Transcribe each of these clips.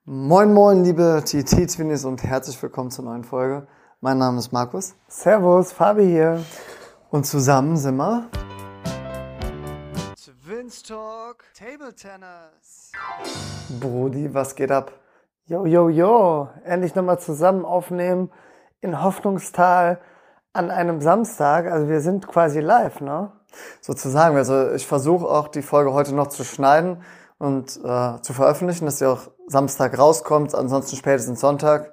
Moin moin, liebe TT-Twinnies und herzlich willkommen zur neuen Folge. Mein Name ist Markus. Servus, Fabi hier. Und zusammen sind wir Twins Talk Table Tennis. Brudi, was geht ab? Jo. Endlich nochmal zusammen aufnehmen in Hoffnungstal an einem Samstag. Also wir sind quasi live, ne? Sozusagen, also ich versuche auch die Folge heute noch zu schneiden und zu veröffentlichen, dass sie auch Samstag rauskommt, ansonsten spätestens Sonntag.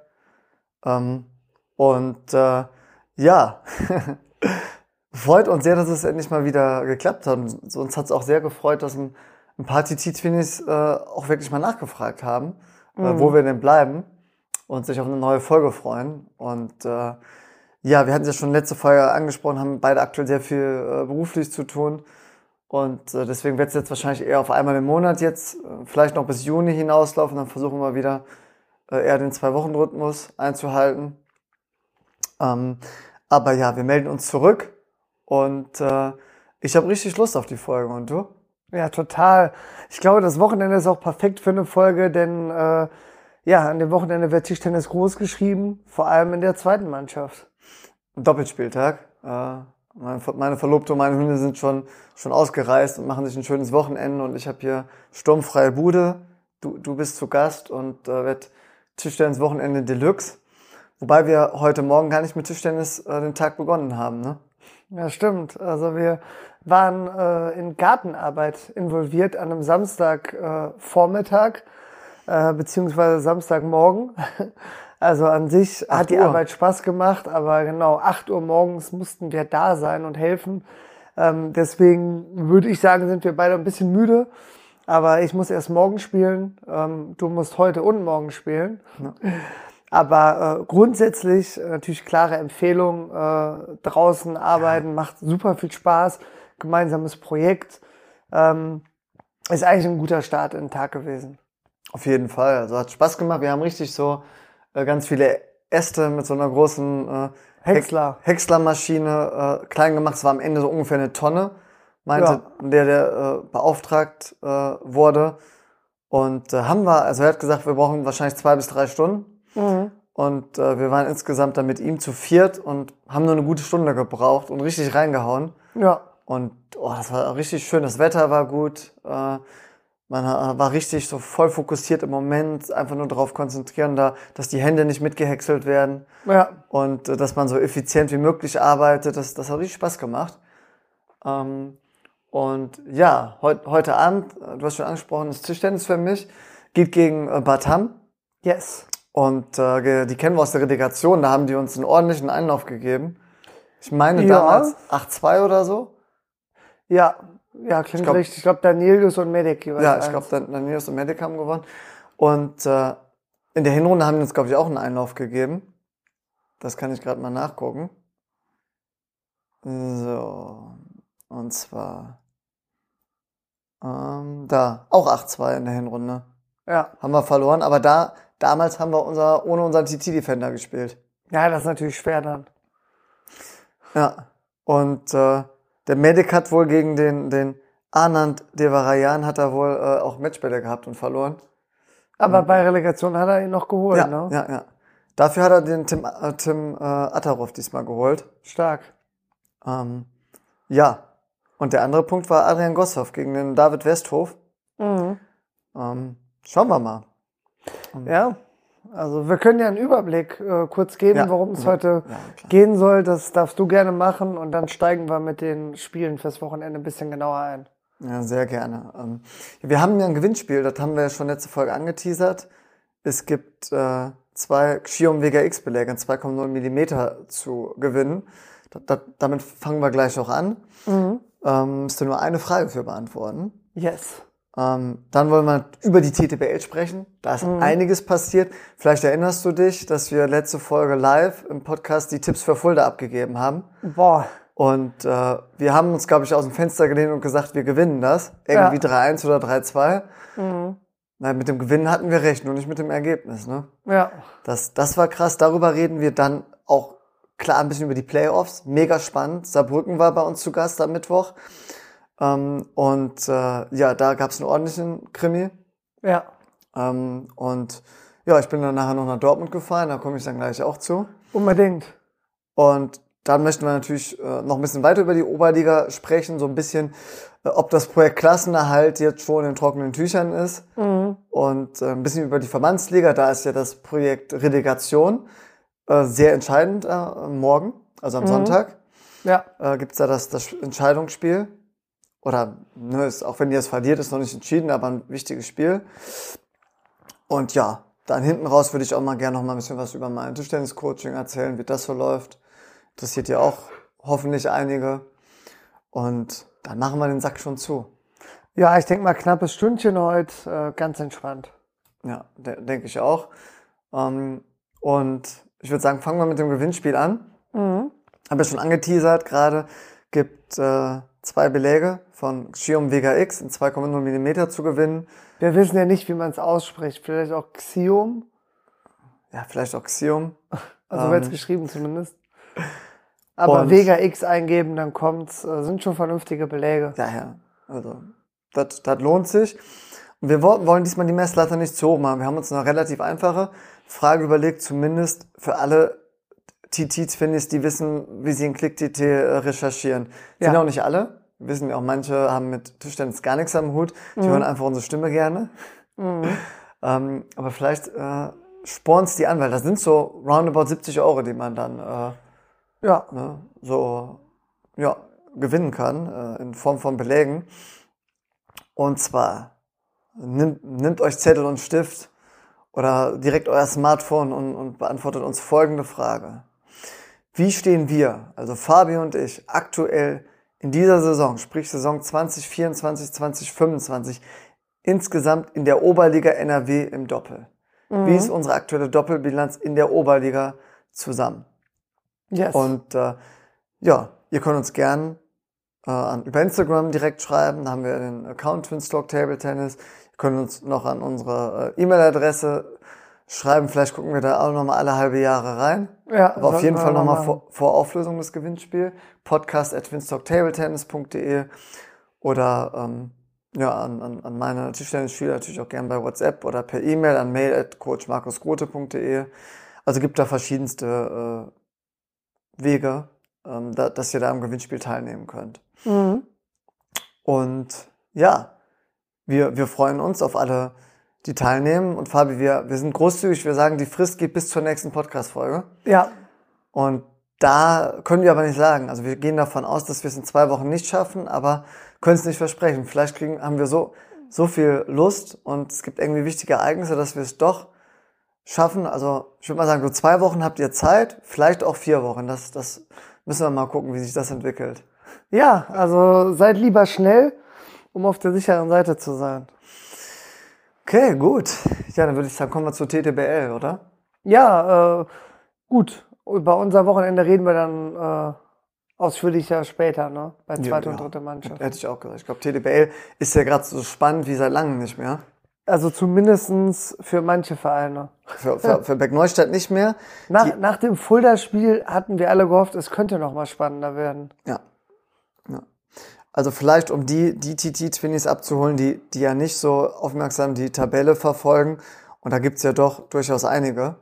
Ja, freut uns sehr, dass es endlich mal wieder geklappt hat. Und uns hat es auch sehr gefreut, dass ein paar TT-Twinnies auch wirklich mal nachgefragt haben, wo wir denn bleiben und sich auf eine neue Folge freuen. Und ja, wir hatten es ja schon letzte Folge angesprochen, haben beide aktuell sehr viel beruflich zu tun. Und deswegen wird es jetzt wahrscheinlich eher auf einmal im Monat jetzt, vielleicht noch bis Juni hinauslaufen. Dann versuchen wir wieder eher den 2-Wochen-Rhythmus einzuhalten. Aber ja, wir melden uns zurück und ich habe richtig Lust auf die Folge. Und du? Ja, total. Ich glaube, das Wochenende ist auch perfekt für eine Folge, denn ja, an dem Wochenende wird Tischtennis groß geschrieben, vor allem in der zweiten Mannschaft. Doppelspieltag. Meine Verlobte und meine Hunde sind schon ausgereist und machen sich ein schönes Wochenende und ich habe hier sturmfreie Bude. Du bist zu Gast und wird Tischtennis-Wochenende Deluxe. Wobei wir heute Morgen gar nicht mit Tischtennis den Tag begonnen haben, ne? Ja, stimmt. Also wir waren in Gartenarbeit involviert an einem Samstagvormittag beziehungsweise Samstagmorgen. Also an sich hat die Arbeit Spaß gemacht, aber genau 8 Uhr morgens mussten wir da sein und helfen. Deswegen würde ich sagen, sind wir beide ein bisschen müde. Aber ich muss erst morgen spielen. Du musst heute und morgen spielen. Ja. Aber grundsätzlich natürlich klare Empfehlung. Draußen arbeiten macht super viel Spaß. Gemeinsames Projekt. Ist eigentlich ein guter Start in den Tag gewesen. Auf jeden Fall. Also hat Spaß gemacht. Wir haben richtig so ganz viele Äste mit so einer großen Häckslermaschine klein gemacht. Es war am Ende so ungefähr eine Tonne, meinte der beauftragt wurde. Und haben wir, also er hat gesagt, wir brauchen wahrscheinlich 2 bis 3 Stunden. Mhm. Und wir waren insgesamt dann mit ihm zu 4 und haben nur eine gute Stunde gebraucht und richtig reingehauen. Ja. Und das war richtig schön. Das Wetter war gut. Man war richtig so voll fokussiert im Moment, einfach nur darauf konzentrieren, dass die Hände nicht mitgehäckselt werden. Ja. Und dass man so effizient wie möglich arbeitet. Das hat richtig Spaß gemacht. Und ja, heute Abend, du hast schon angesprochen, das Tischtennis für mich, geht gegen Batam. Yes. Und die kennen wir aus der Relegation, da haben die uns einen ordentlichen Einlauf gegeben. Ich meine damals 8-2 oder so. Ja, klingt richtig. Ich glaube, Danielius und Medic. Ja, ich glaube, Danielius und Medic haben gewonnen. Und in der Hinrunde haben die uns, glaube ich, auch einen Einlauf gegeben. Das kann ich gerade mal nachgucken. So, und zwar da, auch 8-2 in der Hinrunde. Ja. Haben wir verloren, aber damals haben wir ohne unseren TT-Defender gespielt. Ja, das ist natürlich schwer dann. Ja, und der Medic hat wohl gegen den Anand Devarayan hat er wohl auch Matchbälle gehabt und verloren. Aber bei Relegation hat er ihn noch geholt, ne? Ja. Dafür hat er den Tim Atarov diesmal geholt. Stark. Ja. Und der andere Punkt war Adrian Gossow gegen den David Westhof. Mhm. Schauen wir mal. Ja. Also wir können ja einen Überblick kurz geben, worum es heute gehen soll. Das darfst du gerne machen und dann steigen wir mit den Spielen fürs Wochenende ein bisschen genauer ein. Ja, sehr gerne. Wir haben ja ein Gewinnspiel, das haben wir ja schon letzte Folge angeteasert. Es gibt 2 Xiaomi Vega X-Beläge in 2,0 Millimeter zu gewinnen. Damit fangen wir gleich auch an. Mhm. Musst du nur eine Frage für beantworten. Yes. Dann wollen wir über die TTBL sprechen. Da ist einiges passiert. Vielleicht erinnerst du dich, dass wir letzte Folge live im Podcast die Tipps für Fulda abgegeben haben. Boah. Und wir haben uns, glaube ich, aus dem Fenster gelehnt und gesagt, wir gewinnen das. Irgendwie 3-1 oder 3-2. Mhm. Na, mit dem Gewinnen hatten wir recht, nur nicht mit dem Ergebnis, ne? Ja. Das war krass. Darüber reden wir dann auch klar ein bisschen über die Playoffs. Mega spannend. Saarbrücken war bei uns zu Gast am Mittwoch. Da gab es einen ordentlichen Krimi. Ja. Und ja, ich bin dann nachher noch nach Dortmund gefahren, da komme ich dann gleich auch zu. Unbedingt. Und dann möchten wir natürlich noch ein bisschen weiter über die Oberliga sprechen, so ein bisschen, ob das Projekt Klassenerhalt jetzt schon in trockenen Tüchern ist. Und ein bisschen über die Verbandsliga, da ist ja das Projekt Relegation sehr entscheidend morgen, also am Sonntag. Ja. Gibt's da das Entscheidungsspiel. Oder, ne, auch wenn ihr es verliert, ist noch nicht entschieden, aber ein wichtiges Spiel. Und ja, dann hinten raus würde ich auch mal gerne noch mal ein bisschen was über mein Tischtennis-Coaching erzählen, wie das so läuft. Interessiert ja auch hoffentlich einige. Und dann machen wir den Sack schon zu. Ja, ich denke mal knappes Stündchen heute, ganz entspannt. Ja, denke ich auch. Und ich würde sagen, fangen wir mit dem Gewinnspiel an. Habe ja schon angeteasert gerade. Gibt 2 Beläge von Xiom Vega X in 2,0 mm zu gewinnen. Wir wissen ja nicht, wie man es ausspricht. Vielleicht auch Xiom. Ja, vielleicht auch Xiom. Also wird es geschrieben zumindest. Aber Vega X eingeben, dann kommt's. Sind schon vernünftige Beläge. Ja. Also, das lohnt sich. Und wir wollen diesmal die Messlatte nicht zu hoch machen. Wir haben uns eine relativ einfache Frage überlegt, zumindest für alle TT-Twinnies, die wissen, wie sie in Click-TT recherchieren. Sind auch nicht alle. Wir wissen ja auch, manche haben mit Tischtennis gar nichts am Hut. Die hören einfach unsere Stimme gerne. Aber vielleicht sporn's die an, weil das sind so roundabout 70 €, die man dann gewinnen kann in Form von Belägen. Und zwar nimmt euch Zettel und Stift oder direkt euer Smartphone und beantwortet uns folgende Frage. Wie stehen wir, also Fabi und ich, aktuell in dieser Saison, sprich Saison 2024, 2025, insgesamt in der Oberliga NRW im Doppel? Wie ist unsere aktuelle Doppelbilanz in der Oberliga zusammen? Yes. Und ihr könnt uns gern über Instagram direkt schreiben. Da haben wir den Account Twinstalk Table Tennis. Ihr könnt uns noch an unsere E-Mail-Adresse schreiben. Vielleicht gucken wir da auch nochmal alle halbe Jahre rein. Ja, aber auf jeden Fall nochmal vor Auflösung des Gewinnspiels. podcast@twinstalktabletennis.de oder an meine Tischtennisspieler natürlich auch gern bei WhatsApp oder per E-Mail an mail@coachmarkusgrote.de. Also gibt da verschiedenste Wege, dass ihr da am Gewinnspiel teilnehmen könnt. Und ja, wir freuen uns auf alle, die teilnehmen. Und Fabi, wir sind großzügig. Wir sagen, die Frist geht bis zur nächsten Podcast-Folge. Ja. Und da können wir aber nicht sagen. Also wir gehen davon aus, dass wir es in 2 Wochen nicht schaffen, aber können es nicht versprechen. Vielleicht haben wir so viel Lust und es gibt irgendwie wichtige Ereignisse, dass wir es doch schaffen. Also ich würde mal sagen, so 2 Wochen habt ihr Zeit, vielleicht auch 4 Wochen. Das müssen wir mal gucken, wie sich das entwickelt. Ja, also seid lieber schnell, um auf der sicheren Seite zu sein. Okay, gut. Ja, dann würde ich sagen, kommen wir zur TTBL, oder? Ja, gut. Über unser Wochenende reden wir dann ausführlicher später, ne? Bei zweite und dritte Mannschaft. Hätte ich auch gesagt. Ich glaube, TTBL ist ja gerade so spannend wie seit langem nicht mehr. Also zumindestens für manche Vereine. Für Beck-Neustadt nicht mehr. Nach dem Fulda-Spiel hatten wir alle gehofft, es könnte noch mal spannender werden. Ja. Also vielleicht, um die TT-Twinnies abzuholen, die ja nicht so aufmerksam die Tabelle verfolgen. Und da gibt's ja doch durchaus einige.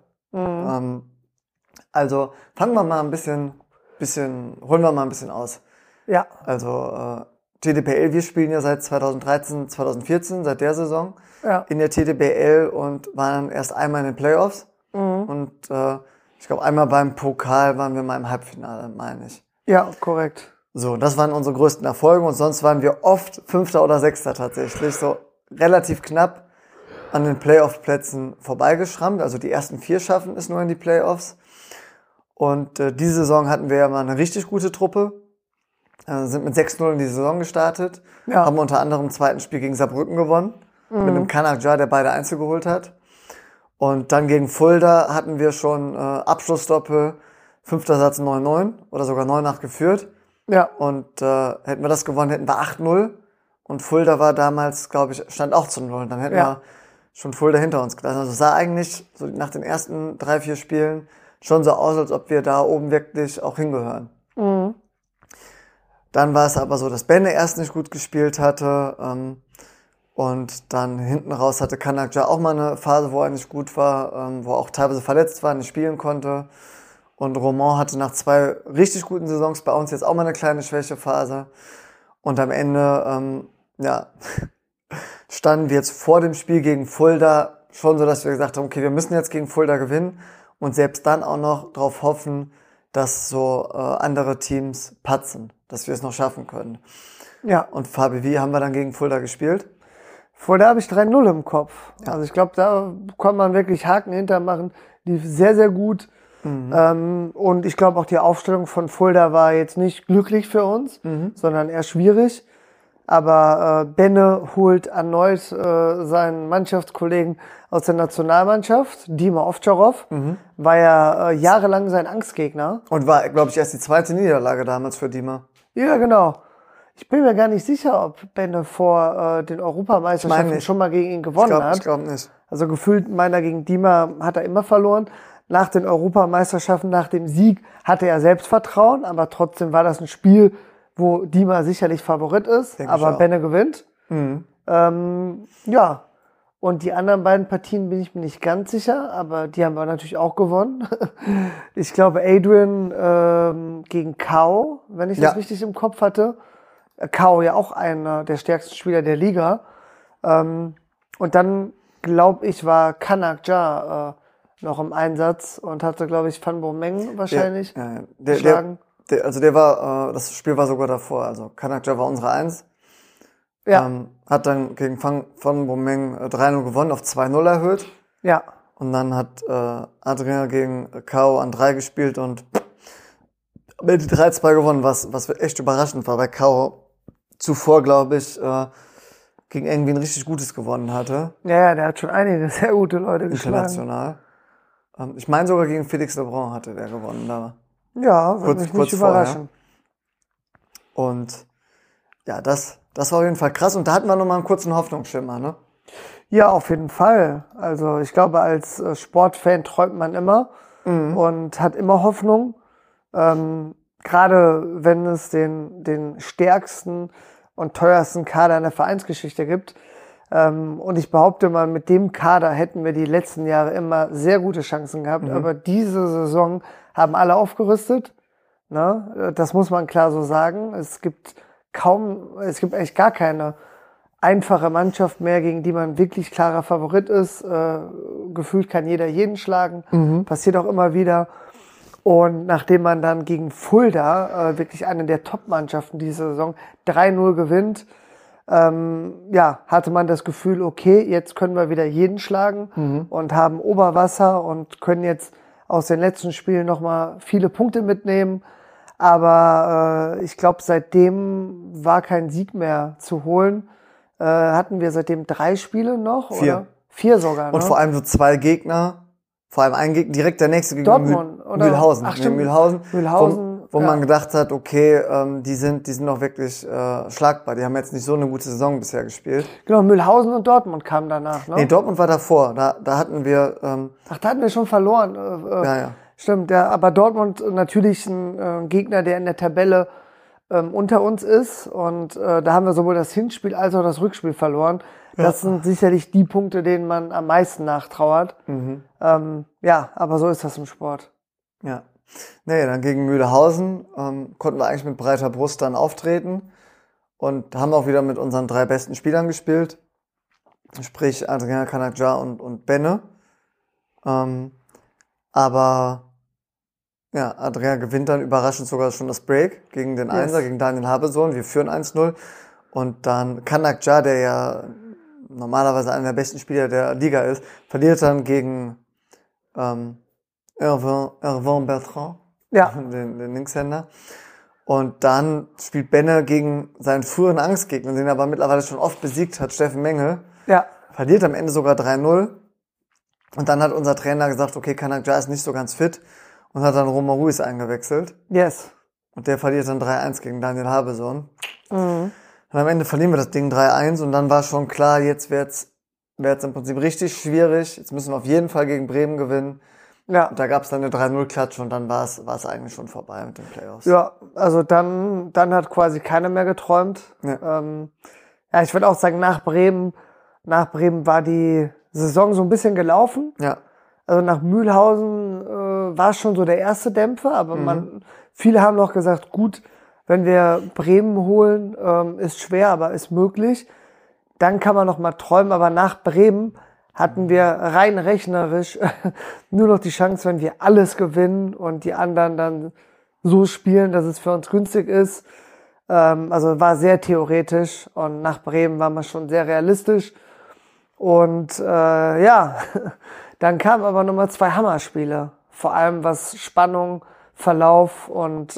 Also holen wir mal ein bisschen aus. Ja. Also TTBL, wir spielen ja seit 2013, 2014, seit der Saison in der TTBL und waren erst einmal in den Playoffs. Und ich glaube, einmal beim Pokal waren wir mal im Halbfinale, meine ich. Ja, korrekt. So, das waren unsere größten Erfolge und sonst waren wir oft 5. oder 6. tatsächlich. So relativ knapp an den Playoff-Plätzen vorbeigeschrammt. Also die ersten 4 schaffen es nur in die Playoffs. Und diese Saison hatten wir ja mal eine richtig gute Truppe. Sind mit 6-0 in die Saison gestartet. Ja. Haben unter anderem im zweiten Spiel gegen Saarbrücken gewonnen. Mit einem Kanakjar, der beide Einzel geholt hat. Und dann gegen Fulda hatten wir schon Abschlussdoppel, 5. Satz 9-9 oder sogar 9-8 geführt. Ja. Und hätten wir das gewonnen, hätten wir 8-0. Und Fulda war damals, glaube ich, stand auch zu 0. Dann hätten wir schon Fulda hinter uns gelassen. Also es sah eigentlich so nach den ersten 3-4 Spielen schon so aus, als ob wir da oben wirklich auch hingehören. Dann war es aber so, dass Benne erst nicht gut gespielt hatte. Und dann hinten raus hatte Kanakja auch mal eine Phase, wo er nicht gut war, wo er auch teilweise verletzt war, nicht spielen konnte. Und Roman hatte nach 2 richtig guten Saisons bei uns jetzt auch mal eine kleine Schwächephase. Und am Ende, standen wir jetzt vor dem Spiel gegen Fulda schon so, dass wir gesagt haben, okay, wir müssen jetzt gegen Fulda gewinnen und selbst dann auch noch darauf hoffen, dass so andere Teams patzen, dass wir es noch schaffen können. Ja. Und Fabi, wie haben wir dann gegen Fulda gespielt? Fulda habe ich 3-0 im Kopf. Ja. Also ich glaube, da kann man wirklich Haken hintermachen. Lief sehr, sehr gut. Und ich glaube auch die Aufstellung von Fulda war jetzt nicht glücklich für uns, sondern eher schwierig. Aber Benne holt erneut seinen Mannschaftskollegen aus der Nationalmannschaft, Dima Ovtcharov, war ja jahrelang sein Angstgegner. Und war, glaube ich, erst die 2. Niederlage damals für Dima. Ja, genau. Ich bin mir gar nicht sicher, ob Benne vor den Europameisterschaften schon mal gegen ihn gewonnen hat. Ich glaube nicht. Also gefühlt meiner gegen Dima hat er immer verloren. Nach den Europameisterschaften, nach dem Sieg hatte er Selbstvertrauen, aber trotzdem war das ein Spiel, wo Dima sicherlich Favorit ist, aber Benne gewinnt. Ja, und die anderen beiden Partien bin ich mir nicht ganz sicher, aber die haben wir natürlich auch gewonnen. Ich glaube Adrian gegen Kao, wenn ich das richtig im Kopf hatte. Kao ja auch einer der stärksten Spieler der Liga. Und dann, glaube ich, war Kanakja noch im Einsatz und hatte, glaube ich, Van Bommeng wahrscheinlich geschlagen. Das Spiel war sogar davor. Also Kanakja war unsere 1. Ja. Hat dann gegen Van Bommeng 3-0 gewonnen, auf 2-0 erhöht. Ja. Und dann hat Adrien gegen Kao an 3 gespielt und die 3-2 gewonnen, was echt überraschend war, weil Kao zuvor, glaube ich, gegen irgendwie ein richtig Gutes gewonnen hatte. Ja, der hat schon einige sehr gute Leute geschlagen. International. Ich meine sogar gegen Felix Lebrun hatte der gewonnen da. Ja, würde mich nicht überraschen. Vorher. Und ja, das war auf jeden Fall krass. Und da hatten wir nochmal einen kurzen Hoffnungsschimmer, ne? Ja, auf jeden Fall. Also ich glaube, als Sportfan träumt man immer und hat immer Hoffnung. Gerade wenn es den stärksten und teuersten Kader in der Vereinsgeschichte gibt. Und ich behaupte mal, mit dem Kader hätten wir die letzten Jahre immer sehr gute Chancen gehabt. Aber diese Saison haben alle aufgerüstet. Ne? Das muss man klar so sagen. Es gibt eigentlich gar keine einfache Mannschaft mehr, gegen die man wirklich klarer Favorit ist. Gefühlt kann jeder jeden schlagen. Passiert auch immer wieder. Und nachdem man dann gegen Fulda, wirklich eine der Top-Mannschaften dieser Saison, 3-0 gewinnt, hatte man das Gefühl, okay, jetzt können wir wieder jeden schlagen und haben Oberwasser und können jetzt aus den letzten Spielen nochmal viele Punkte mitnehmen. Aber ich glaube, seitdem war kein Sieg mehr zu holen. Hatten wir seitdem 3 Spiele noch? 4. Oder? 4 sogar, ne? Und vor allem so 2 Gegner, vor allem ein Gegner, direkt der nächste gegen Dortmund, oder? Mühlhausen. Ach, stimmt. Mühlhausen, wo man gedacht hat, okay, die sind noch wirklich schlagbar. Die haben jetzt nicht so eine gute Saison bisher gespielt. Genau, Mühlhausen und Dortmund kamen danach, ne? Nee, Dortmund war davor. Da hatten wir... da hatten wir schon verloren. Ja. Stimmt, ja, aber Dortmund natürlich ein Gegner, der in der Tabelle unter uns ist. Und da haben wir sowohl das Hinspiel als auch das Rückspiel verloren. Ja. Das sind sicherlich die Punkte, denen man am meisten nachtrauert. Aber so ist das im Sport. Ja. Nee, dann gegen Mühlhausen konnten wir eigentlich mit breiter Brust dann auftreten und haben auch wieder mit unseren 3 besten Spielern gespielt. Sprich Adrien Kanakja und Benne. Aber ja, Adrien gewinnt dann überraschend sogar schon das Break gegen den Einser, gegen Daniel Habesohn. Wir führen 1-0. Und dann Kanakja, der ja normalerweise einer der besten Spieler der Liga ist, verliert dann gegen Erwin Bertrand, den Linkshänder. Und dann spielt Benne gegen seinen früheren Angstgegner, den er aber mittlerweile schon oft besiegt hat, Steffen Mengel. Ja. Verliert am Ende sogar 3-0. Und dann hat unser Trainer gesagt, okay, Kanakja ist nicht so ganz fit. Und hat dann Romain Ruiz eingewechselt. Yes. Und der verliert dann 3-1 gegen Daniel Habesohn. Und am Ende verlieren wir das Ding 3-1. Und dann war schon klar, jetzt wird's im Prinzip richtig schwierig. Jetzt müssen wir auf jeden Fall gegen Bremen gewinnen. Ja. Und da gab's dann eine 3-0-Klatsche und dann war es eigentlich schon vorbei mit den Playoffs. Ja, also dann hat quasi keiner mehr geträumt. Ja, ich würde auch sagen, nach Bremen nach Bremen war die Saison so ein bisschen gelaufen. Ja. Also nach Mühlhausen war es schon so der erste Dämpfer, aber viele haben noch gesagt, gut, wenn wir Bremen holen, ist schwer, aber ist möglich. Dann kann man noch mal träumen, aber nach Bremen hatten wir rein rechnerisch nur noch die Chance, wenn wir alles gewinnen und die anderen dann so spielen, dass es für uns günstig ist. Also war sehr theoretisch und nach Bremen war man schon sehr realistisch. Und ja, dann kamen aber nochmal 2 Hammerspiele. Vor allem was Spannung, Verlauf und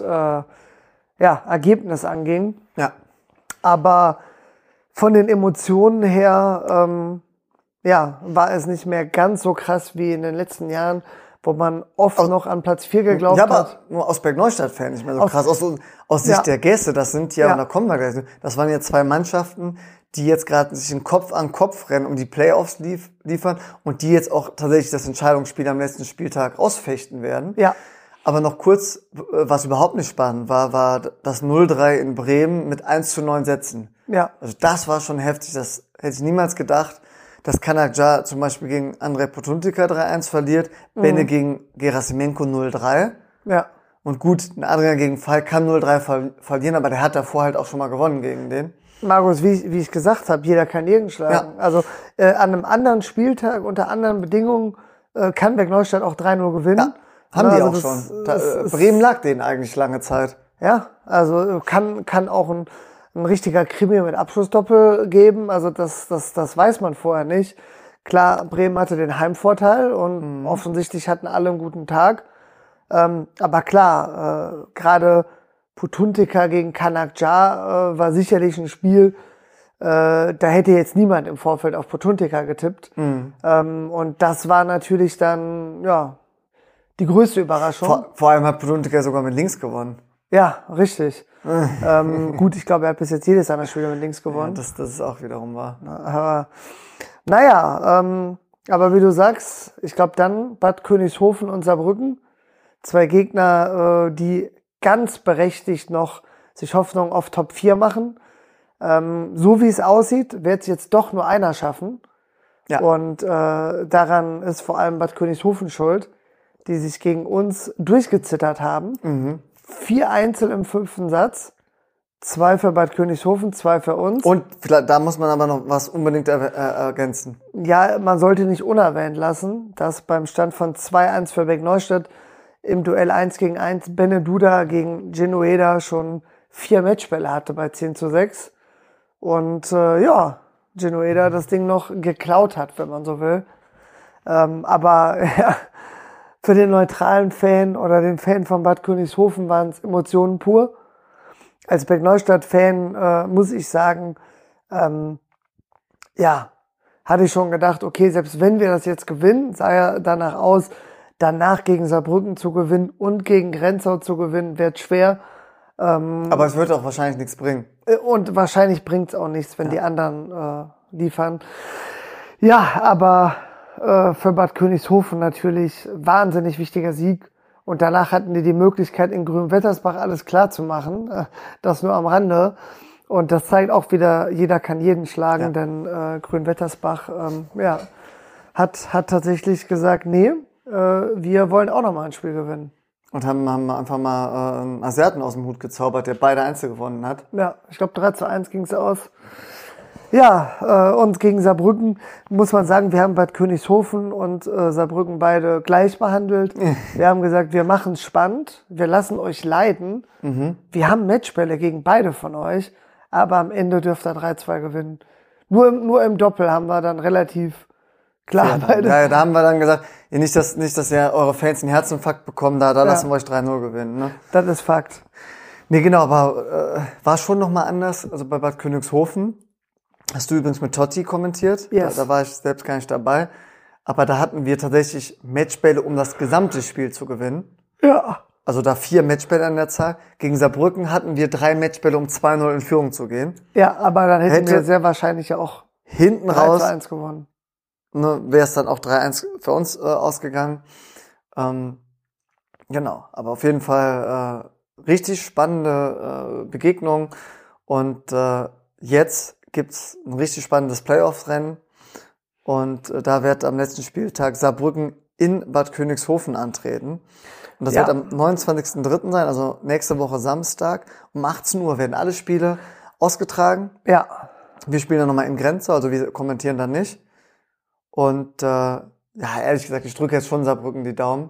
Ergebnis anging. Ja. Aber von den Emotionen her war es nicht mehr ganz so krass wie in den letzten Jahren, wo man oft noch an Platz 4 geglaubt hat. Ja, aber nur aus Bergneustadt-Fan nicht mehr so krass. Aus Sicht der Gäste, das sind und da kommen wir gleich. Das waren ja 2 Mannschaften, die jetzt gerade sich in Kopf an Kopf rennen, um die Playoffs liefern und die jetzt auch tatsächlich das Entscheidungsspiel am letzten Spieltag ausfechten werden. Ja. Aber noch kurz, was überhaupt nicht spannend war das 0-3 in Bremen mit 1:9 Sätzen. Ja. Also das war schon heftig, das hätte ich niemals gedacht, dass Kanadja zum Beispiel gegen Andrei Potuntika 3-1 verliert, Benne gegen Gerasimenko 0-3. Ja. Und gut, ein Adrian gegen Falk kann 0-3 verlieren, aber der hat davor halt auch schon mal gewonnen gegen den. Markus, wie ich gesagt habe, jeder kann jeden schlagen. Ja. Also an einem anderen Spieltag, unter anderen Bedingungen, kann Bergneustadt auch 3-0 gewinnen. Ja, haben die auch schon. Bremen lag denen eigentlich lange Zeit. Ja, also kann auch ein richtiger Krimi mit Abschlussdoppel geben. Also das weiß man vorher nicht. Klar, Bremen hatte den Heimvorteil und offensichtlich hatten alle einen guten Tag. Aber klar, gerade Potuntika gegen Kanadja war sicherlich ein Spiel, da hätte jetzt niemand im Vorfeld auf Potuntika getippt. Und das war natürlich dann, die größte Überraschung. Vor allem hat Potuntika sogar mit links gewonnen. Ja, richtig. Gut, ich glaube, er hat bis jetzt jedes seiner Spiele mit links gewonnen. Ja, das ist auch wiederum wahr. Aber, aber wie du sagst, ich glaube dann Bad Königshofen und Saarbrücken, 2 Gegner, die ganz berechtigt noch sich Hoffnung auf Top 4 machen. So wie es aussieht, wird es jetzt doch nur einer schaffen. Ja. Und daran ist vor allem Bad Königshofen schuld, die sich gegen uns durchgezittert haben. 4 Einzel im 5. Satz. 2 für Bad Königshofen, 2 für uns. Und vielleicht, da muss man aber noch was unbedingt ergänzen. Ja, man sollte nicht unerwähnt lassen, dass beim Stand von 2-1 für Bergneustadt im Duell 1 gegen 1 Bene Duda gegen Genueda schon 4 Matchbälle hatte bei 10:6. Und Genueda das Ding noch geklaut hat, wenn man so will. Aber ja, für den neutralen Fan oder den Fan von Bad Königshofen waren es Emotionen pur. Als Bergneustadt-Fan muss ich sagen, hatte ich schon gedacht, okay, selbst wenn wir das jetzt gewinnen, sah ja danach aus, danach gegen Saarbrücken zu gewinnen und gegen Grenzau zu gewinnen, wird schwer. Aber es wird auch wahrscheinlich nichts bringen. Und wahrscheinlich bringt es auch nichts, wenn die anderen liefern. Ja, aber für Bad Königshofen natürlich wahnsinnig wichtiger Sieg. Und danach hatten die Möglichkeit, in Grünwettersbach alles klar zu machen. Das nur am Rande. Und das zeigt auch wieder, jeder kann jeden schlagen, denn Grünwettersbach hat tatsächlich gesagt, nee, wir wollen auch nochmal ein Spiel gewinnen. Und haben einfach mal einen Aserten aus dem Hut gezaubert, der beide Einzel gewonnen hat. Ja, ich glaube 3:1 ging es aus. Ja, und gegen Saarbrücken muss man sagen, wir haben Bad Königshofen und Saarbrücken beide gleich behandelt. Wir haben gesagt, wir machen es spannend, wir lassen euch leiden. Wir haben Matchbälle gegen beide von euch, aber am Ende dürft ihr 3-2 gewinnen. Nur im Doppel haben wir dann relativ klar beide. Ja, da haben wir dann gesagt, nicht, dass ihr eure Fans einen Herzinfarkt bekommen, da lassen wir euch 3-0 gewinnen. Ne? Das ist Fakt. Nee, genau, aber war schon nochmal anders. Also bei Bad Königshofen hast du übrigens mit Totti kommentiert. Yes. Da war ich selbst gar nicht dabei. Aber da hatten wir tatsächlich Matchbälle, um das gesamte Spiel zu gewinnen. Ja. Also da 4 Matchbälle an der Zahl. Gegen Saarbrücken hatten wir 3 Matchbälle, um 2-0 in Führung zu gehen. Ja, aber dann hätten wir sehr wahrscheinlich auch hinten raus 3-1 gewonnen. Ne, wäre es dann auch 3-1 für uns ausgegangen. Genau, aber auf jeden Fall richtig spannende Begegnung. Und jetzt gibt's ein richtig spannendes Playoff-Rennen. Und da wird am letzten Spieltag Saarbrücken in Bad Königshofen antreten. Und das wird am 29.03. sein, also nächste Woche Samstag. Um 18 Uhr werden alle Spiele ausgetragen. Ja. Wir spielen dann nochmal in Grenze, also wir kommentieren dann nicht. Und ja, ehrlich gesagt, ich drücke jetzt schon Saarbrücken die Daumen.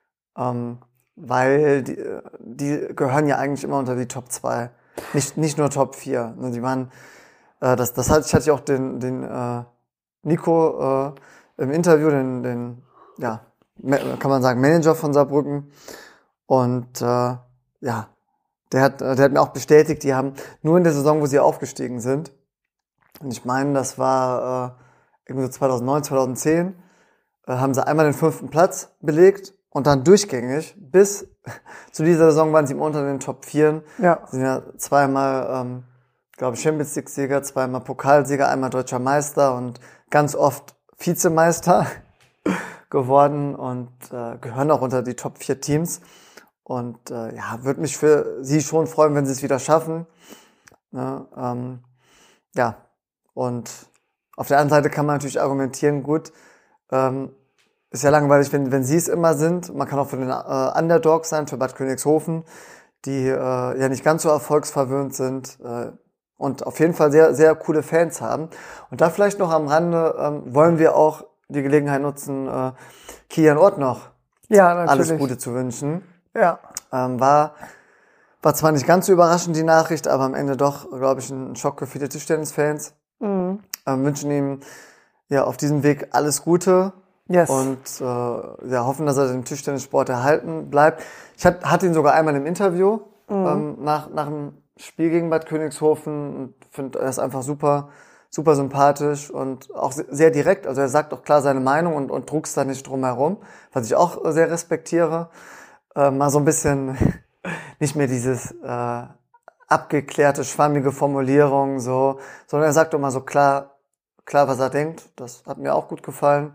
Weil die gehören ja eigentlich immer unter die Top 2. Nicht nur Top 4. Die waren, das hatte ich auch den Nico im Interview, den ja, kann man sagen, Manager von Saarbrücken. Und ja, der hat mir auch bestätigt, die haben nur in der Saison, wo sie aufgestiegen sind, und ich meine, das war irgendwie so 2009, 2010, haben sie einmal den 5. Platz belegt und dann durchgängig bis zu dieser Saison waren sie unter den Top 4. Ja. Sind ja zweimal, glaube ich, Champions League-Sieger, zweimal Pokalsieger, einmal Deutscher Meister und ganz oft Vizemeister geworden und gehören auch unter die Top 4 Teams. Und ja, würde mich für sie schon freuen, wenn sie es wieder schaffen. Ne, ja, und auf der anderen Seite kann man natürlich argumentieren, gut, ist ja langweilig, wenn sie es immer sind. Man kann auch für den Underdog sein, für Bad Königshofen, die ja nicht ganz so erfolgsverwöhnt sind und auf jeden Fall sehr, sehr coole Fans haben. Und da vielleicht noch am Rande wollen wir auch die Gelegenheit nutzen, Kilian Ott noch alles Gute zu wünschen. Ja. War zwar nicht ganz so überraschend, die Nachricht, aber am Ende doch, glaube ich, ein Schock für viele Tischtennis-Fans. Wünschen ihm ja auf diesem Weg alles Gute. Yes. Und ja, hoffen, dass er den Tischtennissport erhalten bleibt. Ich hatte ihn sogar einmal im Interview nach dem Spiel gegen Bad Königshofen und finde, er ist einfach super, super sympathisch und auch sehr direkt. Also er sagt auch klar seine Meinung und druckst da nicht drum herum, was ich auch sehr respektiere. Mal so ein bisschen nicht mehr dieses abgeklärte, schwammige Formulierung, so, sondern er sagt doch mal so klar, was er denkt. Das hat mir auch gut gefallen.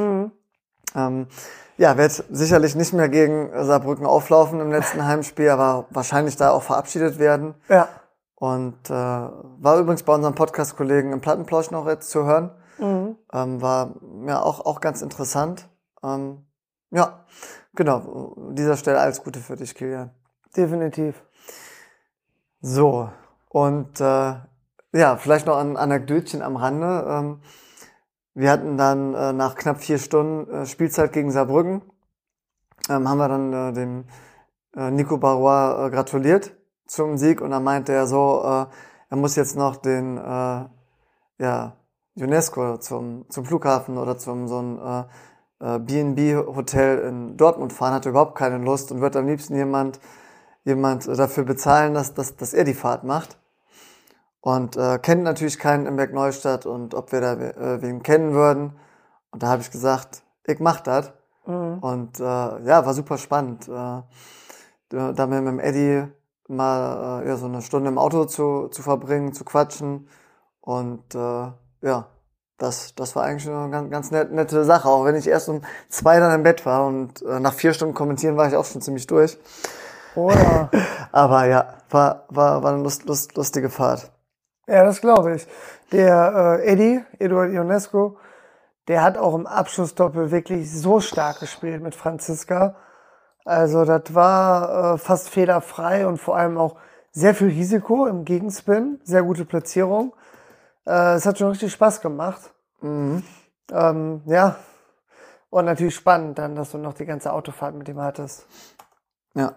Ja, wird sicherlich nicht mehr gegen Saarbrücken auflaufen im letzten Heimspiel, aber wahrscheinlich da auch verabschiedet werden. Ja. Und war übrigens bei unseren Podcast-Kollegen im Plattenplausch noch jetzt zu hören. War ja auch ganz interessant. Ja, genau. An dieser Stelle alles Gute für dich, Kilian. Definitiv. So, und ja, vielleicht noch ein Anekdötchen am Rande. Wir hatten dann nach knapp 4 Stunden Spielzeit gegen Saarbrücken, haben wir dann dem Nico Barrois gratuliert zum Sieg und dann meinte er so, er muss jetzt noch den ja, UNESCO zum Flughafen oder zum so ein B&B-Hotel in Dortmund fahren, hatte überhaupt keine Lust und wird am liebsten jemand dafür bezahlen, dass er die Fahrt macht. Und kennt natürlich keinen im Berg Neustadt und ob wir da wen kennen würden. Und da habe ich gesagt, ich mach das. Und ja, war super spannend. Da mit dem Eddie mal ja, so eine Stunde im Auto zu verbringen, zu quatschen. Und ja, das war eigentlich eine ganz nette Sache. Auch wenn ich erst um 2 dann im Bett war und nach 4 Stunden kommentieren war ich auch schon ziemlich durch. Oh ja. Aber ja, war eine lustige Fahrt. Ja, das glaube ich. Der Eduard Ionesco, der hat auch im Abschlussdoppel wirklich so stark gespielt mit Franziska. Also das war fast fehlerfrei und vor allem auch sehr viel Risiko im Gegenspin, sehr gute Platzierung. Es hat schon richtig Spaß gemacht. Ja, und natürlich spannend dann, dass du noch die ganze Autofahrt mit ihm hattest. Ja.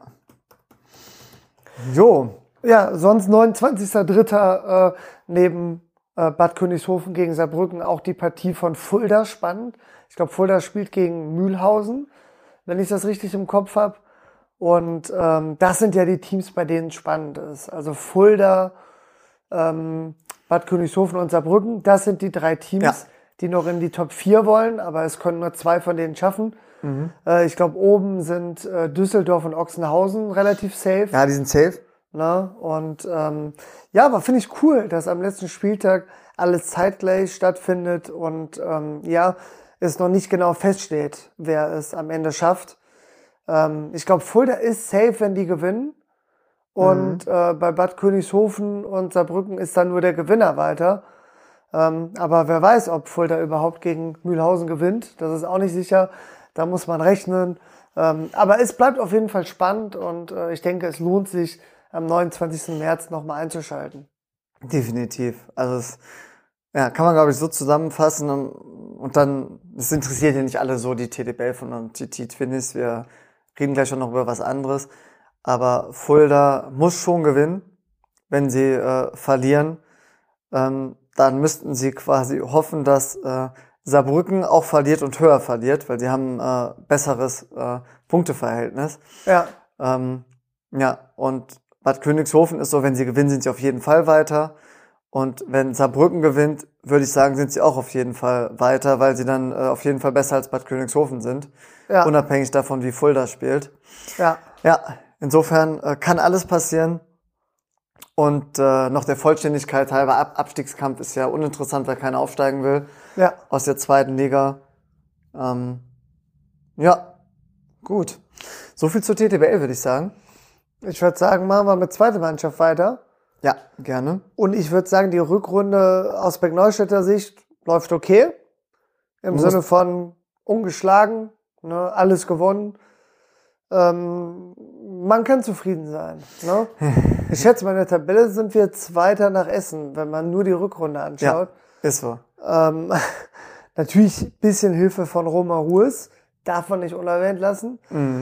Jo. Ja, sonst 29.03. Neben Bad Königshofen gegen Saarbrücken auch die Partie von Fulda spannend. Ich glaube, Fulda spielt gegen Mühlhausen, wenn ich das richtig im Kopf habe. Und das sind ja die Teams, bei denen es spannend ist. Also Fulda, Bad Königshofen und Saarbrücken, das sind die 3 Teams, die noch in die Top 4 wollen, aber es können nur 2 von denen schaffen. Ich glaube, oben sind Düsseldorf und Ochsenhausen relativ safe. Ja, die sind safe. Na, und ja, aber finde ich cool, dass am letzten Spieltag alles zeitgleich stattfindet und ja, es noch nicht genau feststeht, wer es am Ende schafft. Ich glaube, Fulda ist safe, wenn die gewinnen. Und bei Bad Königshofen und Saarbrücken ist dann nur der Gewinner weiter. Aber wer weiß, ob Fulda überhaupt gegen Mühlhausen gewinnt. Das ist auch nicht sicher. Da muss man rechnen. Aber es bleibt auf jeden Fall spannend und ich denke, es lohnt sich, am 29. März nochmal einzuschalten. Definitiv. Also kann man, glaube ich, so zusammenfassen und dann, es interessiert ja nicht alle so, die TDB und die Twinnies. Wir reden gleich schon noch über was anderes. Aber Fulda muss schon gewinnen. Wenn sie verlieren, dann müssten sie quasi hoffen, dass Saarbrücken auch verliert und höher verliert, weil sie haben besseres Punkteverhältnis. Ja. Und Bad Königshofen ist so, wenn sie gewinnen, sind sie auf jeden Fall weiter. Und wenn Saarbrücken gewinnt, würde ich sagen, sind sie auch auf jeden Fall weiter, weil sie dann auf jeden Fall besser als Bad Königshofen sind. Ja. Unabhängig davon, wie Fulda spielt. Ja. Ja, insofern kann alles passieren. Und noch der Vollständigkeit halber, Abstiegskampf ist ja uninteressant, weil keiner aufsteigen will. Ja. Aus der zweiten Liga. Gut. So viel zur TTBL, würde ich sagen. Ich würde sagen, machen wir mit zweiter Mannschaft weiter. Ja, gerne. Und ich würde sagen, die Rückrunde aus Beck-Neustädter Sicht läuft okay. Im Sinne von ungeschlagen, ne, alles gewonnen. Man kann zufrieden sein. Ne? Ich schätze, bei der Tabelle sind wir Zweiter nach Essen, wenn man nur die Rückrunde anschaut. Ja, ist so. Natürlich ein bisschen Hilfe von Roma Ruhes, darf man nicht unerwähnt lassen.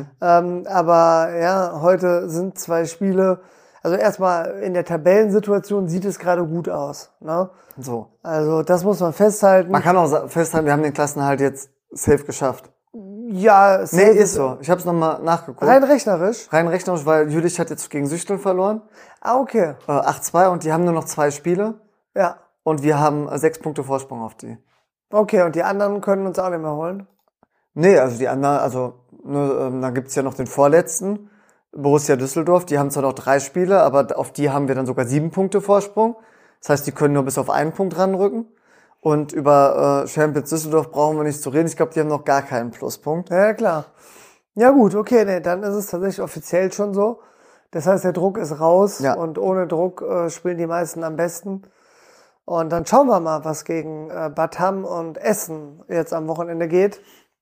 Aber ja, heute sind 2 Spiele. Also erstmal in der Tabellensituation sieht es gerade gut aus. Ne? So. Also das muss man festhalten. Man kann auch festhalten, wir haben den Klassenerhalt jetzt safe geschafft. Ja, nee, ist so. Ich habe es nochmal nachgeguckt. Rein rechnerisch? Rein rechnerisch, weil Jülich hat jetzt gegen Süchtel verloren. Ah, okay. 8-2 und die haben nur noch 2 Spiele. Ja. Und wir haben 6 Punkte Vorsprung auf die. Okay, und die anderen können uns auch nicht mehr holen? Nee, also die anderen, dann gibt's ja noch den vorletzten, Borussia Düsseldorf. Die haben zwar noch 3 Spiele, aber auf die haben wir dann sogar 7 Punkte Vorsprung. Das heißt, die können nur bis auf 1 Punkt ranrücken. Und über Champions Düsseldorf brauchen wir nicht zu reden. Ich glaube, die haben noch gar keinen Pluspunkt. Ja, klar. Ja gut, okay, nee, dann ist es tatsächlich offiziell schon so. Das heißt, der Druck ist raus und ohne Druck spielen die meisten am besten. Und dann schauen wir mal, was gegen Bad Hamm und Essen jetzt am Wochenende geht.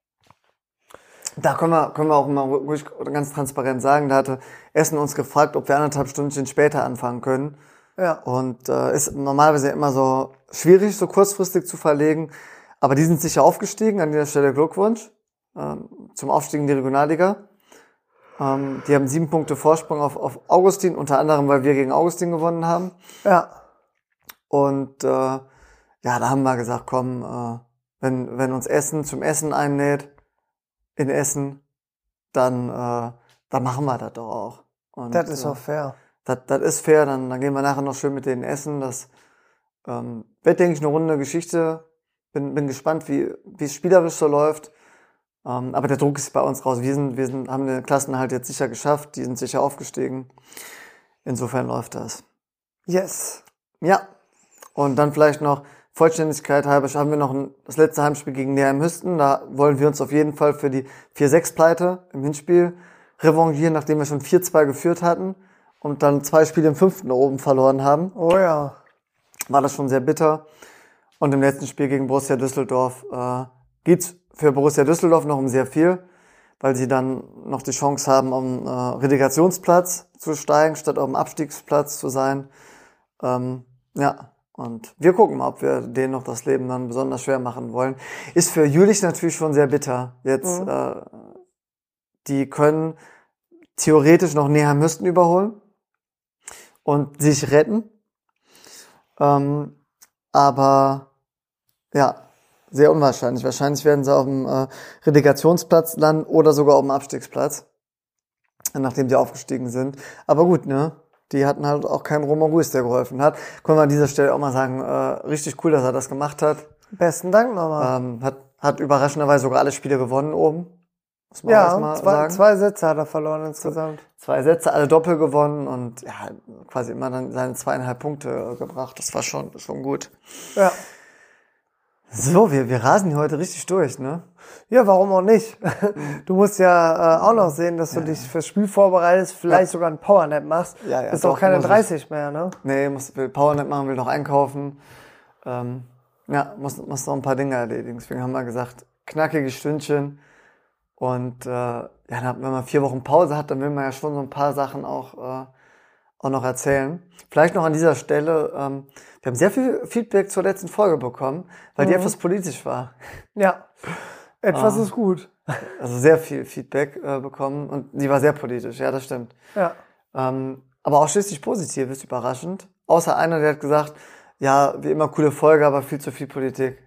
Da können wir auch mal ruhig ganz transparent sagen, da hatte Essen uns gefragt, ob wir 1,5 Stündchen später anfangen können. Ja. Und ist normalerweise immer so schwierig, so kurzfristig zu verlegen. Aber die sind sicher aufgestiegen, an dieser Stelle Glückwunsch zum Aufstieg in die Regionalliga. Die haben 7 Punkte Vorsprung auf Augustin, unter anderem, weil wir gegen Augustin gewonnen haben. Ja. Und da haben wir gesagt, komm, wenn uns Essen zum Essen einlädt, in Essen, dann machen wir das doch auch. Und, das ist auch fair. Das ist fair, dann gehen wir nachher noch schön mit denen essen. Das wird, denke ich, eine runde Geschichte. Bin gespannt, wie es spielerisch so läuft. Aber der Druck ist bei uns raus. Wir haben den Klassenerhalt jetzt sicher geschafft, die sind sicher aufgestiegen. Insofern läuft das. Yes. Ja. Und dann vielleicht noch Vollständigkeit halber haben wir noch das letzte Heimspiel gegen Neheim-Hüsten. Da wollen wir uns auf jeden Fall für die 4-6-Pleite im Hinspiel revanchieren, nachdem wir schon 4-2 geführt hatten und dann 2 Spiele im 5. oben verloren haben. Oh ja. War das schon sehr bitter. Und im letzten Spiel gegen Borussia Düsseldorf geht's für Borussia Düsseldorf noch um sehr viel, weil sie dann noch die Chance haben, um Relegationsplatz zu steigen, statt auf dem Abstiegsplatz zu sein. Und wir gucken mal, ob wir denen noch das Leben dann besonders schwer machen wollen. Ist für Jülich natürlich schon sehr bitter. Jetzt, die können theoretisch noch Neheim-Hüsten überholen und sich retten. Aber ja, sehr unwahrscheinlich. Wahrscheinlich werden sie auf dem Relegationsplatz landen oder sogar auf dem Abstiegsplatz, nachdem sie aufgestiegen sind. Aber gut, ne? Die hatten halt auch keinen Roman Ruiz, der geholfen hat. Können wir an dieser Stelle auch mal sagen, richtig cool, dass er das gemacht hat. Besten Dank nochmal. Hat überraschenderweise sogar alle Spiele gewonnen oben. Muss man Ja, sagen. 2 Sätze hat er verloren insgesamt. 2 Sätze, alle Doppel gewonnen und ja, quasi immer dann seine 2,5 Punkte gebracht. Das war schon gut. Ja. So, wir rasen hier heute richtig durch, ne? Ja, warum auch nicht? Du musst ja auch noch sehen, dass du dich fürs Spiel vorbereitest, vielleicht sogar ein Powernap machst. Ja, ist auch keine 30 mehr, ne? Nee, will Powernap machen, will noch einkaufen. Ja, muss noch ein paar Dinge erledigen. Deswegen haben wir gesagt, knackige Stündchen. Und ja, wenn man 4 Wochen Pause hat, dann will man ja schon so ein paar Sachen auch noch erzählen. Vielleicht noch an dieser Stelle, wir haben sehr viel Feedback zur letzten Folge bekommen, weil die etwas politisch war. Ja, etwas ist gut. Also sehr viel Feedback bekommen und die war sehr politisch, ja, das stimmt. Ja. Aber ausschließlich positiv, ist überraschend. Außer einer, der hat gesagt, ja, wie immer coole Folge, aber viel zu viel Politik.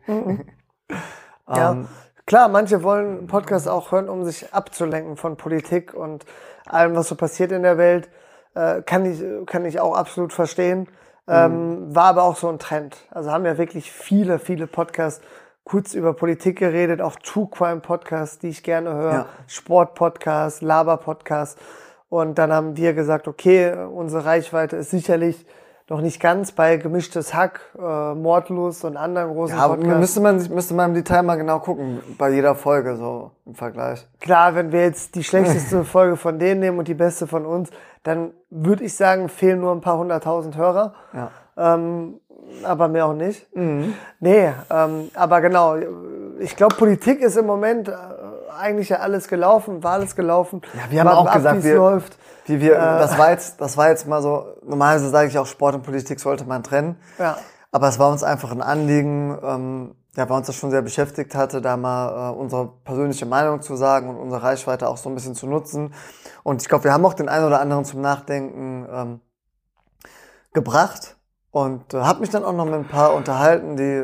Ja, klar, manche wollen Podcasts auch hören, um sich abzulenken von Politik und allem, was so passiert in der Welt. Kann ich auch absolut verstehen. War aber auch so ein Trend. Also haben ja wirklich viele Podcasts kurz über Politik geredet, auch True Crime Podcasts, die ich gerne höre, Ja. Sport Podcasts, Laber Podcasts. Und dann haben wir gesagt, okay, unsere Reichweite ist sicherlich noch nicht ganz bei Gemischtes Hack, Mordlos und anderen großen Ja, aber Podcasts. müsste man im Detail mal genau gucken, bei jeder Folge so im Vergleich. Klar, wenn wir jetzt die schlechteste Folge von denen nehmen und die beste von uns, dann würde ich sagen, fehlen nur ein paar 100.000 Hörer. Ja. Aber mehr auch nicht. Nee, aber genau, ich glaube, Politik ist im Moment eigentlich ja alles gelaufen, war alles gelaufen. Ja, wir haben Warten auch gesagt, wie es läuft. das war jetzt mal so, normalerweise sage ich auch, Sport und Politik sollte man trennen. Ja. Aber es war uns einfach ein Anliegen, weil uns das schon sehr beschäftigt hatte, da mal unsere persönliche Meinung zu sagen und unsere Reichweite auch so ein bisschen zu nutzen. Und ich glaube, wir haben auch den einen oder anderen zum Nachdenken gebracht und habe mich dann auch noch mit ein paar unterhalten, die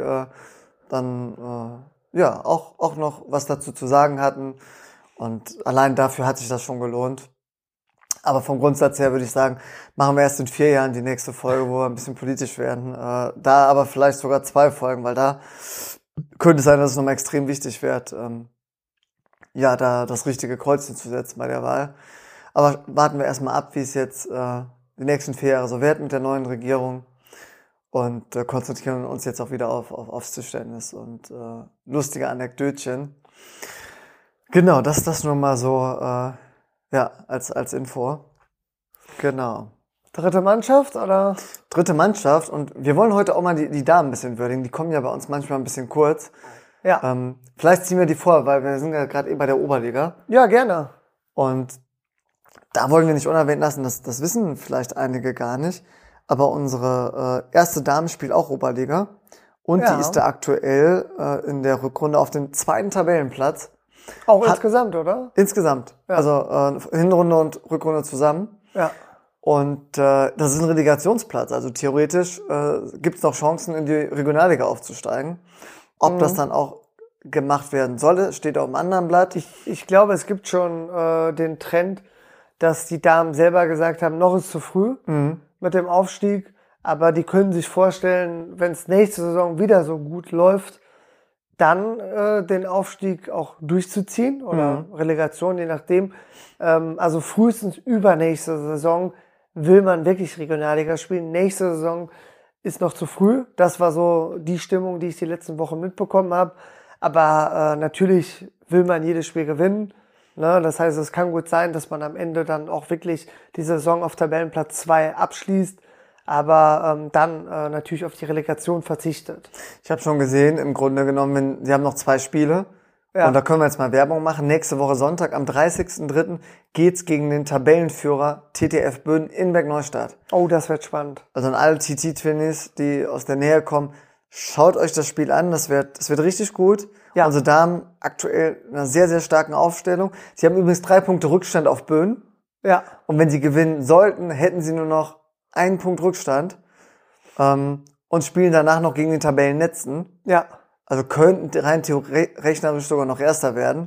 dann auch noch was dazu zu sagen hatten. Und allein dafür hat sich das schon gelohnt. Aber vom Grundsatz her würde ich sagen, machen wir erst in 4 Jahren die nächste Folge, wo wir ein bisschen politisch werden. Da aber vielleicht sogar 2 Folgen, weil da könnte es sein, dass es nochmal extrem wichtig wird, da das richtige Kreuzchen zu setzen bei der Wahl. Aber warten wir erstmal ab, wie es jetzt die nächsten 4 Jahre so wird mit der neuen Regierung. Und konzentrieren uns jetzt auch wieder aufs Tischtennis und lustige Anekdötchen. Genau, das nur mal so als Info. Genau. Dritte Mannschaft oder? Dritte Mannschaft und wir wollen heute auch mal die Damen ein bisschen würdigen. Die kommen ja bei uns manchmal ein bisschen kurz. Ja. Vielleicht ziehen wir die vor, weil wir sind ja gerade bei der Oberliga. Ja, gerne. Und da wollen wir nicht unerwähnt lassen, das wissen vielleicht einige gar nicht. Aber unsere erste Dame spielt auch Oberliga. Und Ja. die ist da aktuell in der Rückrunde auf dem 2. Tabellenplatz. Auch insgesamt, oder? Insgesamt. Ja. Also Hinrunde und Rückrunde zusammen. Ja. Und das ist ein Relegationsplatz. Also theoretisch gibt es noch Chancen, in die Regionalliga aufzusteigen. Ob das dann auch gemacht werden soll, steht auf einem anderen Blatt. Ich glaube, es gibt schon den Trend, dass die Damen selber gesagt haben, noch ist zu früh mit dem Aufstieg, aber die können sich vorstellen, wenn es nächste Saison wieder so gut läuft, dann den Aufstieg auch durchzuziehen oder Relegation, je nachdem. Also frühestens übernächste Saison will man wirklich Regionalliga spielen. Nächste Saison ist noch zu früh. Das war so die Stimmung, die ich die letzten Wochen mitbekommen habe. Aber natürlich will man jedes Spiel gewinnen. Ne? Das heißt, es kann gut sein, dass man am Ende dann auch wirklich die Saison auf Tabellenplatz 2 abschließt, aber dann natürlich auf die Relegation verzichtet. Ich habe schon gesehen, im Grunde genommen, sie haben noch 2 Spiele. Ja. Und da können wir jetzt mal Werbung machen. Nächste Woche Sonntag, am 30.03. geht's gegen den Tabellenführer TTF Böden in Bergneustadt. Oh, das wird spannend. Also an alle TT-Twinnies, die aus der Nähe kommen, schaut euch das Spiel an. Das wird richtig gut. Ja. Unsere Damen aktuell in einer sehr, sehr starken Aufstellung. Sie haben übrigens 3 Punkte Rückstand auf Böden. Ja. Und wenn sie gewinnen sollten, hätten sie nur noch 1 Punkt Rückstand. Und spielen danach noch gegen den Tabellenletzten. Ja. Also könnten rein rechnerisch sogar noch Erster werden.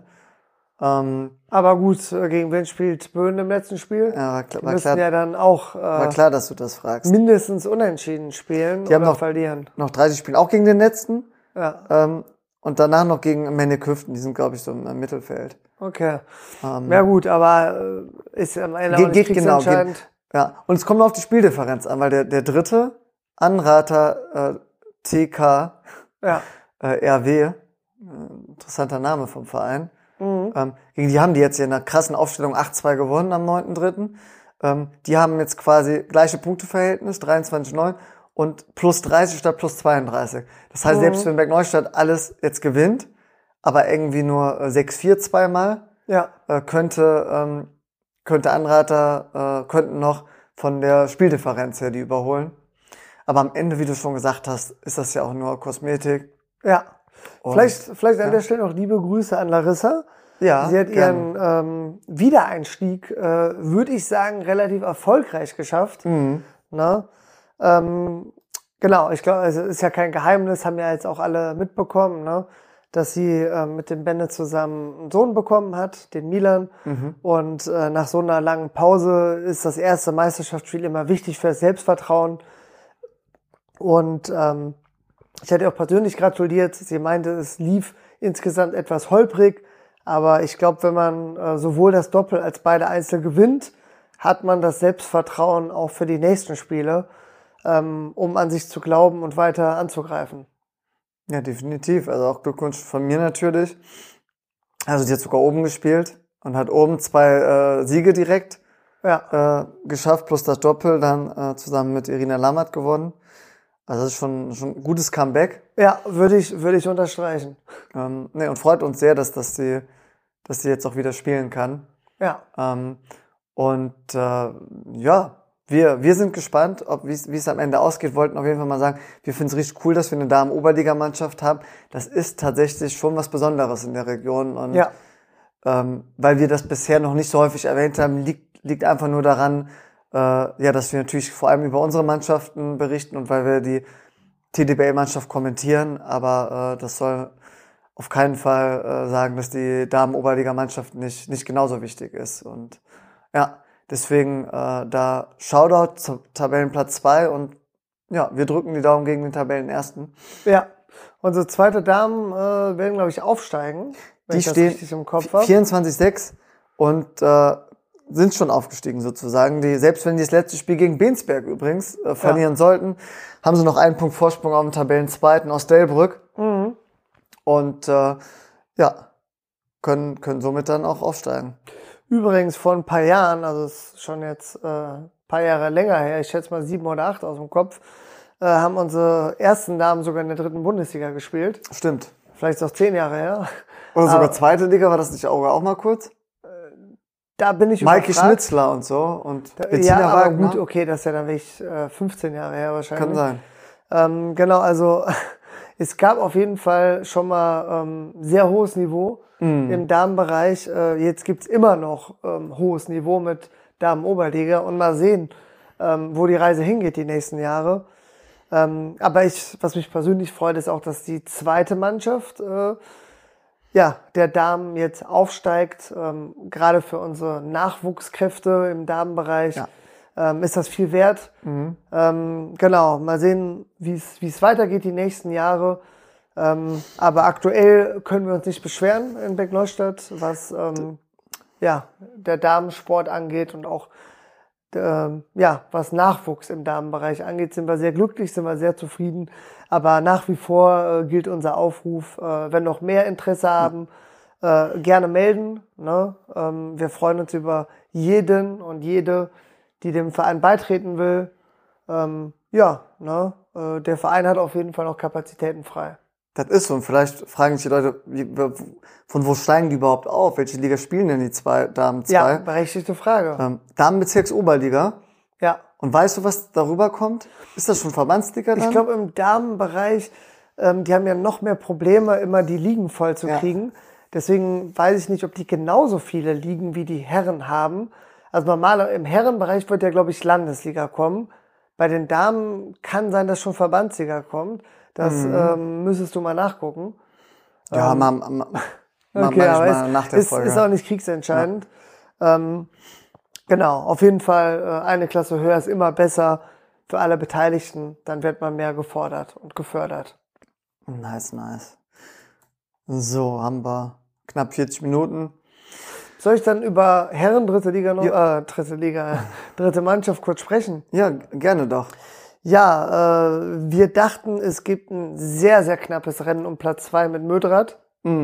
Aber gut, gegen wen spielt Böden im letzten Spiel? Ja, Die müssen ja dann auch war klar, dass du das fragst. mindestens unentschieden spielen Die haben oder noch verlieren. Noch 30 Spiele, auch gegen den letzten. Ja, Und danach noch gegen Menneküften, die sind, glaube ich, so im Mittelfeld. okay. Ja gut, aber ist am Ende auch nicht kriegsentscheidend. Ja, und es kommt nur auf die Spieldifferenz an, weil der dritte Anrater TK Ja. RW, interessanter Name vom Verein, gegen die haben die jetzt hier in einer krassen Aufstellung 8-2 gewonnen am 9.3. Die haben jetzt quasi gleiche Punkteverhältnis, 23-9. und plus 30 statt plus 32. Das heißt, selbst wenn Bergneustadt alles jetzt gewinnt, aber irgendwie nur 6-4 zweimal, Ja. könnten noch von der Spieldifferenz her die überholen. Aber am Ende, wie du schon gesagt hast, ist das ja auch nur Kosmetik. Ja. Und, Vielleicht an der Stelle noch liebe Grüße an Larissa. Ja, Sie hat gerne. ihren Wiedereinstieg, würde ich sagen, relativ erfolgreich geschafft. Na? Genau, ich glaube, es ist ja kein Geheimnis, haben ja jetzt auch alle mitbekommen, ne? Dass sie mit dem Benne zusammen einen Sohn bekommen hat, den Milan. Und nach so einer langen Pause ist das erste Meisterschaftsspiel immer wichtig für das Selbstvertrauen. Und ich hatte auch persönlich gratuliert. Sie meinte, es lief insgesamt etwas holprig. Aber ich glaube, wenn man sowohl das Doppel als beide Einzel gewinnt, hat man das Selbstvertrauen auch für die nächsten Spiele, um an sich zu glauben und weiter anzugreifen. Ja, definitiv. Also auch Glückwunsch von mir natürlich. Also die hat sogar oben gespielt und hat oben 2 Siege direkt geschafft, plus das Doppel dann zusammen mit Irina Lammert gewonnen. Also das ist schon ein gutes Comeback. Ja, würde ich unterstreichen. Und freut uns sehr, dass sie jetzt auch wieder spielen kann. Ja. Wir sind gespannt, wie es am Ende ausgeht. Wollten auf jeden Fall mal sagen, wir finden es richtig cool, dass wir eine Damen-Oberligamannschaft haben. Das ist tatsächlich schon was Besonderes in der Region. Und weil wir das bisher noch nicht so häufig erwähnt haben, liegt einfach nur daran, dass wir natürlich vor allem über unsere Mannschaften berichten und weil wir die TDBL-Mannschaft kommentieren. Aber das soll auf keinen Fall sagen, dass die Damen-Oberliga-Mannschaft nicht genauso wichtig ist. Und ja, deswegen da Shoutout zu Tabellenplatz 2 und ja, wir drücken die Daumen gegen den Tabellenersten. Ja, unsere zweite Damen werden, glaube ich, aufsteigen. Die stehen 24-6 und sind schon aufgestiegen sozusagen. Selbst wenn die das letzte Spiel gegen Bensberg übrigens verlieren sollten, haben sie noch einen Punkt Vorsprung auf dem Tabellenzweiten aus Delbrück. Und können somit dann auch aufsteigen. Übrigens vor ein paar Jahren, also es ist schon jetzt ein paar Jahre länger her, ich schätze mal 7 oder 8 aus dem Kopf, haben unsere ersten Damen sogar in der 3. Bundesliga gespielt. Stimmt. Vielleicht ist auch 10 Jahre her. Oder sogar 2. Liga, war das nicht auch mal kurz? Da bin ich Maike Schnitzler und so und Bettina Wagner. Aber gut, okay, das ist ja dann wirklich 15 Jahre her wahrscheinlich. Kann sein. Genau, also es gab auf jeden Fall schon mal sehr hohes Niveau im Damenbereich. Jetzt gibt's immer noch hohes Niveau mit Damen-Oberliga und mal sehen, wo die Reise hingeht die nächsten Jahre. Aber was mich persönlich freut, ist auch, dass die zweite Mannschaft der Damen jetzt aufsteigt. Gerade für unsere Nachwuchskräfte im Damenbereich ist das viel wert. Genau, mal sehen, wie es weitergeht die nächsten Jahre. Aber aktuell können wir uns nicht beschweren in Beckneustadt, was der Damensport angeht und auch was Nachwuchs im Damenbereich angeht, sind wir sehr glücklich, sind wir sehr zufrieden. Aber nach wie vor gilt unser Aufruf, wenn noch mehr Interesse haben, gerne melden. Ne? Wir freuen uns über jeden und jede, die dem Verein beitreten will. Der Verein hat auf jeden Fall noch Kapazitäten frei. Das ist so. Und vielleicht fragen sich die Leute, von wo steigen die überhaupt auf? Welche Liga spielen denn die Damen 2? Ja, berechtigte Frage. Damenbezirksoberliga. Ja. Und weißt du, was darüber kommt? Ist das schon Verbandsliga dann? Ich glaube, im Damenbereich, die haben ja noch mehr Probleme, immer die Ligen voll zu kriegen. Deswegen weiß ich nicht, ob die genauso viele Ligen wie die Herren haben. Also normal im Herrenbereich wird ja, glaube ich, Landesliga kommen. Bei den Damen kann sein, dass schon Verbandsliga kommt. Das müsstest du mal nachgucken. Ja, okay, aber nach der Folge. Ist auch nicht kriegsentscheidend. Ja. Genau, auf jeden Fall eine Klasse höher ist immer besser für alle Beteiligten. Dann wird man mehr gefordert und gefördert. Nice. So, haben wir knapp 40 Minuten. Soll ich dann über Herren dritte Liga noch, dritte Mannschaft kurz sprechen? Ja, gerne doch. Ja, wir dachten, es gibt ein sehr, sehr knappes Rennen um Platz 2 mit Mödrath.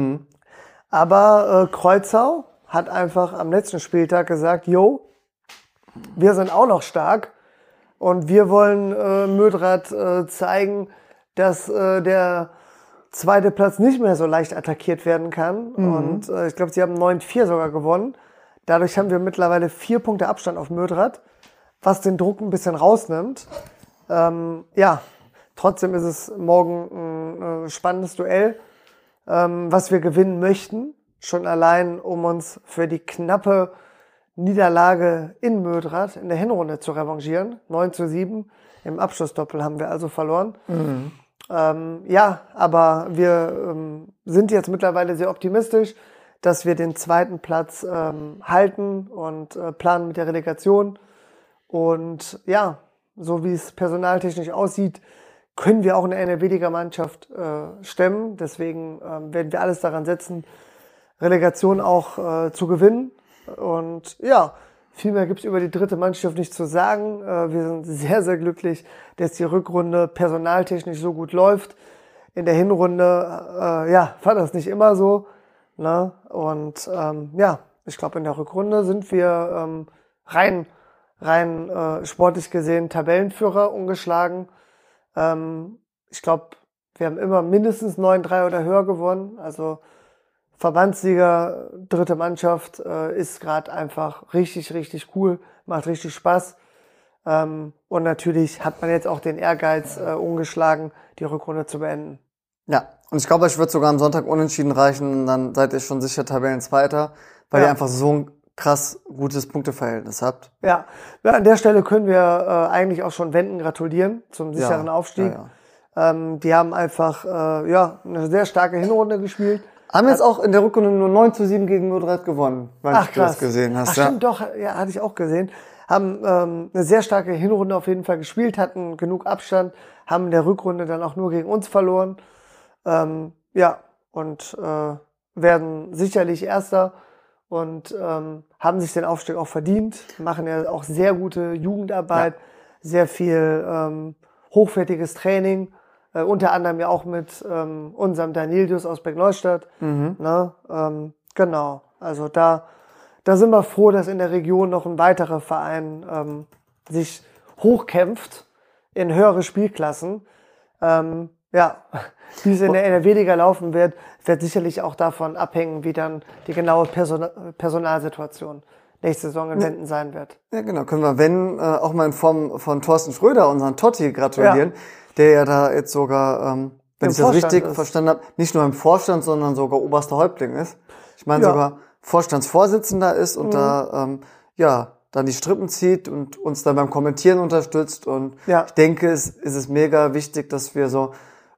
Aber Kreuzau hat einfach am letzten Spieltag gesagt, jo, wir sind auch noch stark Und wir wollen Mödrath zeigen, dass der zweite Platz nicht mehr so leicht attackiert werden kann. Und ich glaube, sie haben 9-4 sogar gewonnen. Dadurch haben wir mittlerweile 4 Punkte Abstand auf Mödrath, was den Druck ein bisschen rausnimmt. Trotzdem ist es morgen ein spannendes Duell, was wir gewinnen möchten. Schon allein, um uns für die knappe Niederlage in Mödrath in der Hinrunde zu revanchieren. 9-7 im Abschlussdoppel haben wir also verloren. Aber wir sind jetzt mittlerweile sehr optimistisch, dass wir den zweiten Platz halten und planen mit der Relegation. Und ja, so wie es personaltechnisch aussieht, können wir auch eine NRW-Liga-Mannschaft stemmen. Deswegen werden wir alles daran setzen, Relegation auch zu gewinnen. Und ja, viel mehr gibt's über die dritte Mannschaft nicht zu sagen. Wir sind sehr, sehr glücklich, dass die Rückrunde personaltechnisch so gut läuft. In der Hinrunde war das nicht immer so. Ne? Und ich glaube, in der Rückrunde sind wir rein sportlich gesehen Tabellenführer ungeschlagen. Ich glaube, wir haben immer mindestens 9-3 oder höher gewonnen. Also Verbandsliga, dritte Mannschaft ist gerade einfach richtig, richtig cool, macht richtig Spaß. Und natürlich hat man jetzt auch den Ehrgeiz, ungeschlagen die Rückrunde zu beenden. Ja, und ich glaube, euch wird sogar am Sonntag unentschieden reichen und dann seid ihr schon sicher Tabellenzweiter, weil ihr einfach so ein krass gutes Punkteverhältnis habt. Ja, an der Stelle können wir eigentlich auch schon Wenden gratulieren zum sicheren Aufstieg. Die haben einfach eine sehr starke Hinrunde gespielt. Haben jetzt auch in der Rückrunde nur 9-7 gegen Mödrath gewonnen, weil du das gesehen hast. Stimmt, doch, ja, hatte ich auch gesehen. Haben eine sehr starke Hinrunde auf jeden Fall gespielt, hatten genug Abstand, haben in der Rückrunde dann auch nur gegen uns verloren. Werden sicherlich Erster und haben sich den Aufstieg auch verdient, machen ja auch sehr gute Jugendarbeit, sehr viel hochwertiges Training. Unter anderem ja auch mit unserem Danielius aus Bergneustadt. Genau, also da sind wir froh, dass in der Region noch ein weiterer Verein sich hochkämpft in höhere Spielklassen. Wie es in der NRW-Liga laufen wird sicherlich auch davon abhängen, wie dann die genaue Personalsituation nächste Saison in Wenden sein wird. Ja, genau, können wir auch mal in Form von Thorsten Schröder, unseren Totti, gratulieren. Der ja da jetzt sogar, wenn ich das richtig verstanden habe, nicht nur im Vorstand, sondern sogar oberster Häuptling ist. Ich meine sogar Vorstandsvorsitzender ist und da dann die Strippen zieht und uns dann beim Kommentieren unterstützt. Und ich denke, es ist mega wichtig, dass wir so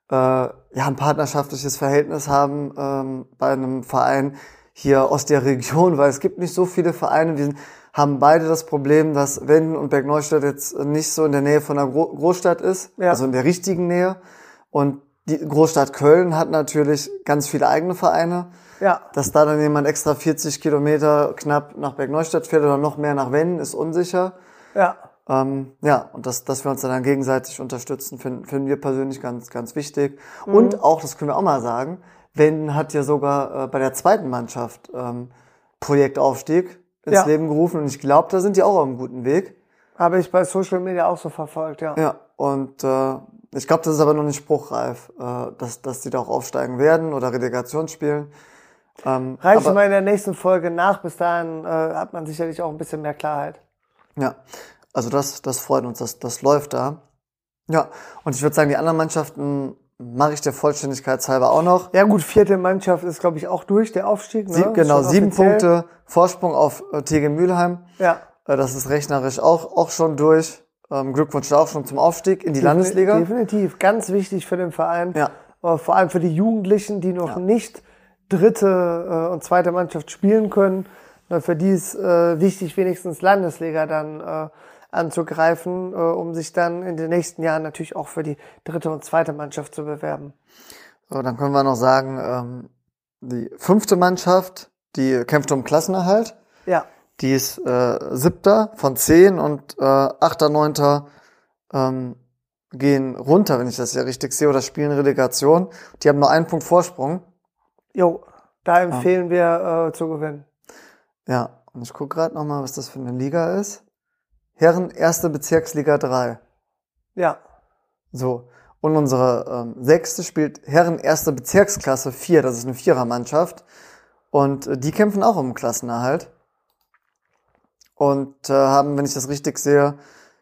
ein partnerschaftliches Verhältnis haben bei einem Verein hier aus der Region, weil es gibt nicht so viele Vereine, die haben beide das Problem, dass Wenden und Bergneustadt jetzt nicht so in der Nähe von einer Großstadt ist, also in der richtigen Nähe. Und die Großstadt Köln hat natürlich ganz viele eigene Vereine. Ja. Dass da dann jemand extra 40 Kilometer knapp nach Bergneustadt fährt oder noch mehr nach Wenden, ist unsicher. Ja. Und dass wir uns dann gegenseitig unterstützen, finden wir persönlich ganz, ganz wichtig. Und auch, das können wir auch mal sagen, Wenden hat ja sogar bei der zweiten Mannschaft Projektaufstieg ins Leben gerufen und ich glaube, da sind die auch auf einem guten Weg. Habe ich bei Social Media auch so verfolgt, ja. Ja, und ich glaube, das ist aber noch nicht spruchreif, dass die da auch aufsteigen werden oder Relegation spielen. Reichen wir in der nächsten Folge nach, bis dahin hat man sicherlich auch ein bisschen mehr Klarheit. Ja, also das freut uns, das läuft da. Ja, und ich würde sagen, die anderen Mannschaften mache ich der Vollständigkeit halber auch noch. Ja gut, vierte Mannschaft ist, glaube ich, auch durch, der Aufstieg. Ne? 7 Punkte Vorsprung auf TG Mülheim. Ja. Das ist rechnerisch auch schon durch. Glückwunsch auch schon zum Aufstieg in die Landesliga. Definitiv, ganz wichtig für den Verein. Ja. Vor allem für die Jugendlichen, die noch nicht dritte und zweite Mannschaft spielen können. Für die ist wichtig, wenigstens Landesliga dann anzugreifen, um sich dann in den nächsten Jahren natürlich auch für die dritte und zweite Mannschaft zu bewerben. So, dann können wir noch sagen, die fünfte Mannschaft, die kämpft um Klassenerhalt. Ja. Die ist 7. von 10 und 8., 9. Gehen runter, wenn ich das ja richtig sehe, oder spielen Relegation. Die haben nur 1 Punkt Vorsprung. Jo, da empfehlen wir zu gewinnen. Ja, und ich gucke gerade nochmal, was das für eine Liga ist. Herren 1. Bezirksliga 3. Ja. So. Und unsere 6. spielt Herren 1. Bezirksklasse 4. Das ist eine Vierermannschaft. Und die kämpfen auch um den Klassenerhalt. Und haben, wenn ich das richtig sehe,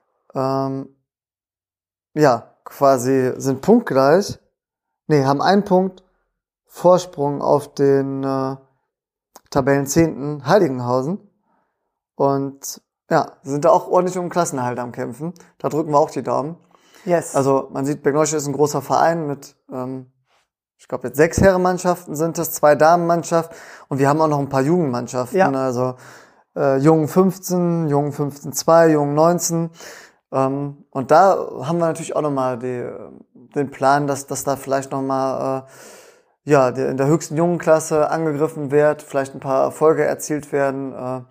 quasi sind punktgleich. Nee, haben einen Punkt Vorsprung auf den Tabellenzehnten Heiligenhausen. Und ja, sind da auch ordentlich um den Klassenerhalt am Kämpfen. Da drücken wir auch die Daumen. Yes. Also man sieht, Bergneustadt ist ein großer Verein mit, ich glaube jetzt 6 Herrenmannschaften sind es, 2 Damenmannschaften und wir haben auch noch ein paar Jugendmannschaften. Ja. Also Jungen 15, Jungen 15-2, Jungen 19. Und da haben wir natürlich auch nochmal den Plan, dass da vielleicht nochmal in der höchsten Jungenklasse angegriffen wird, vielleicht ein paar Erfolge erzielt werden.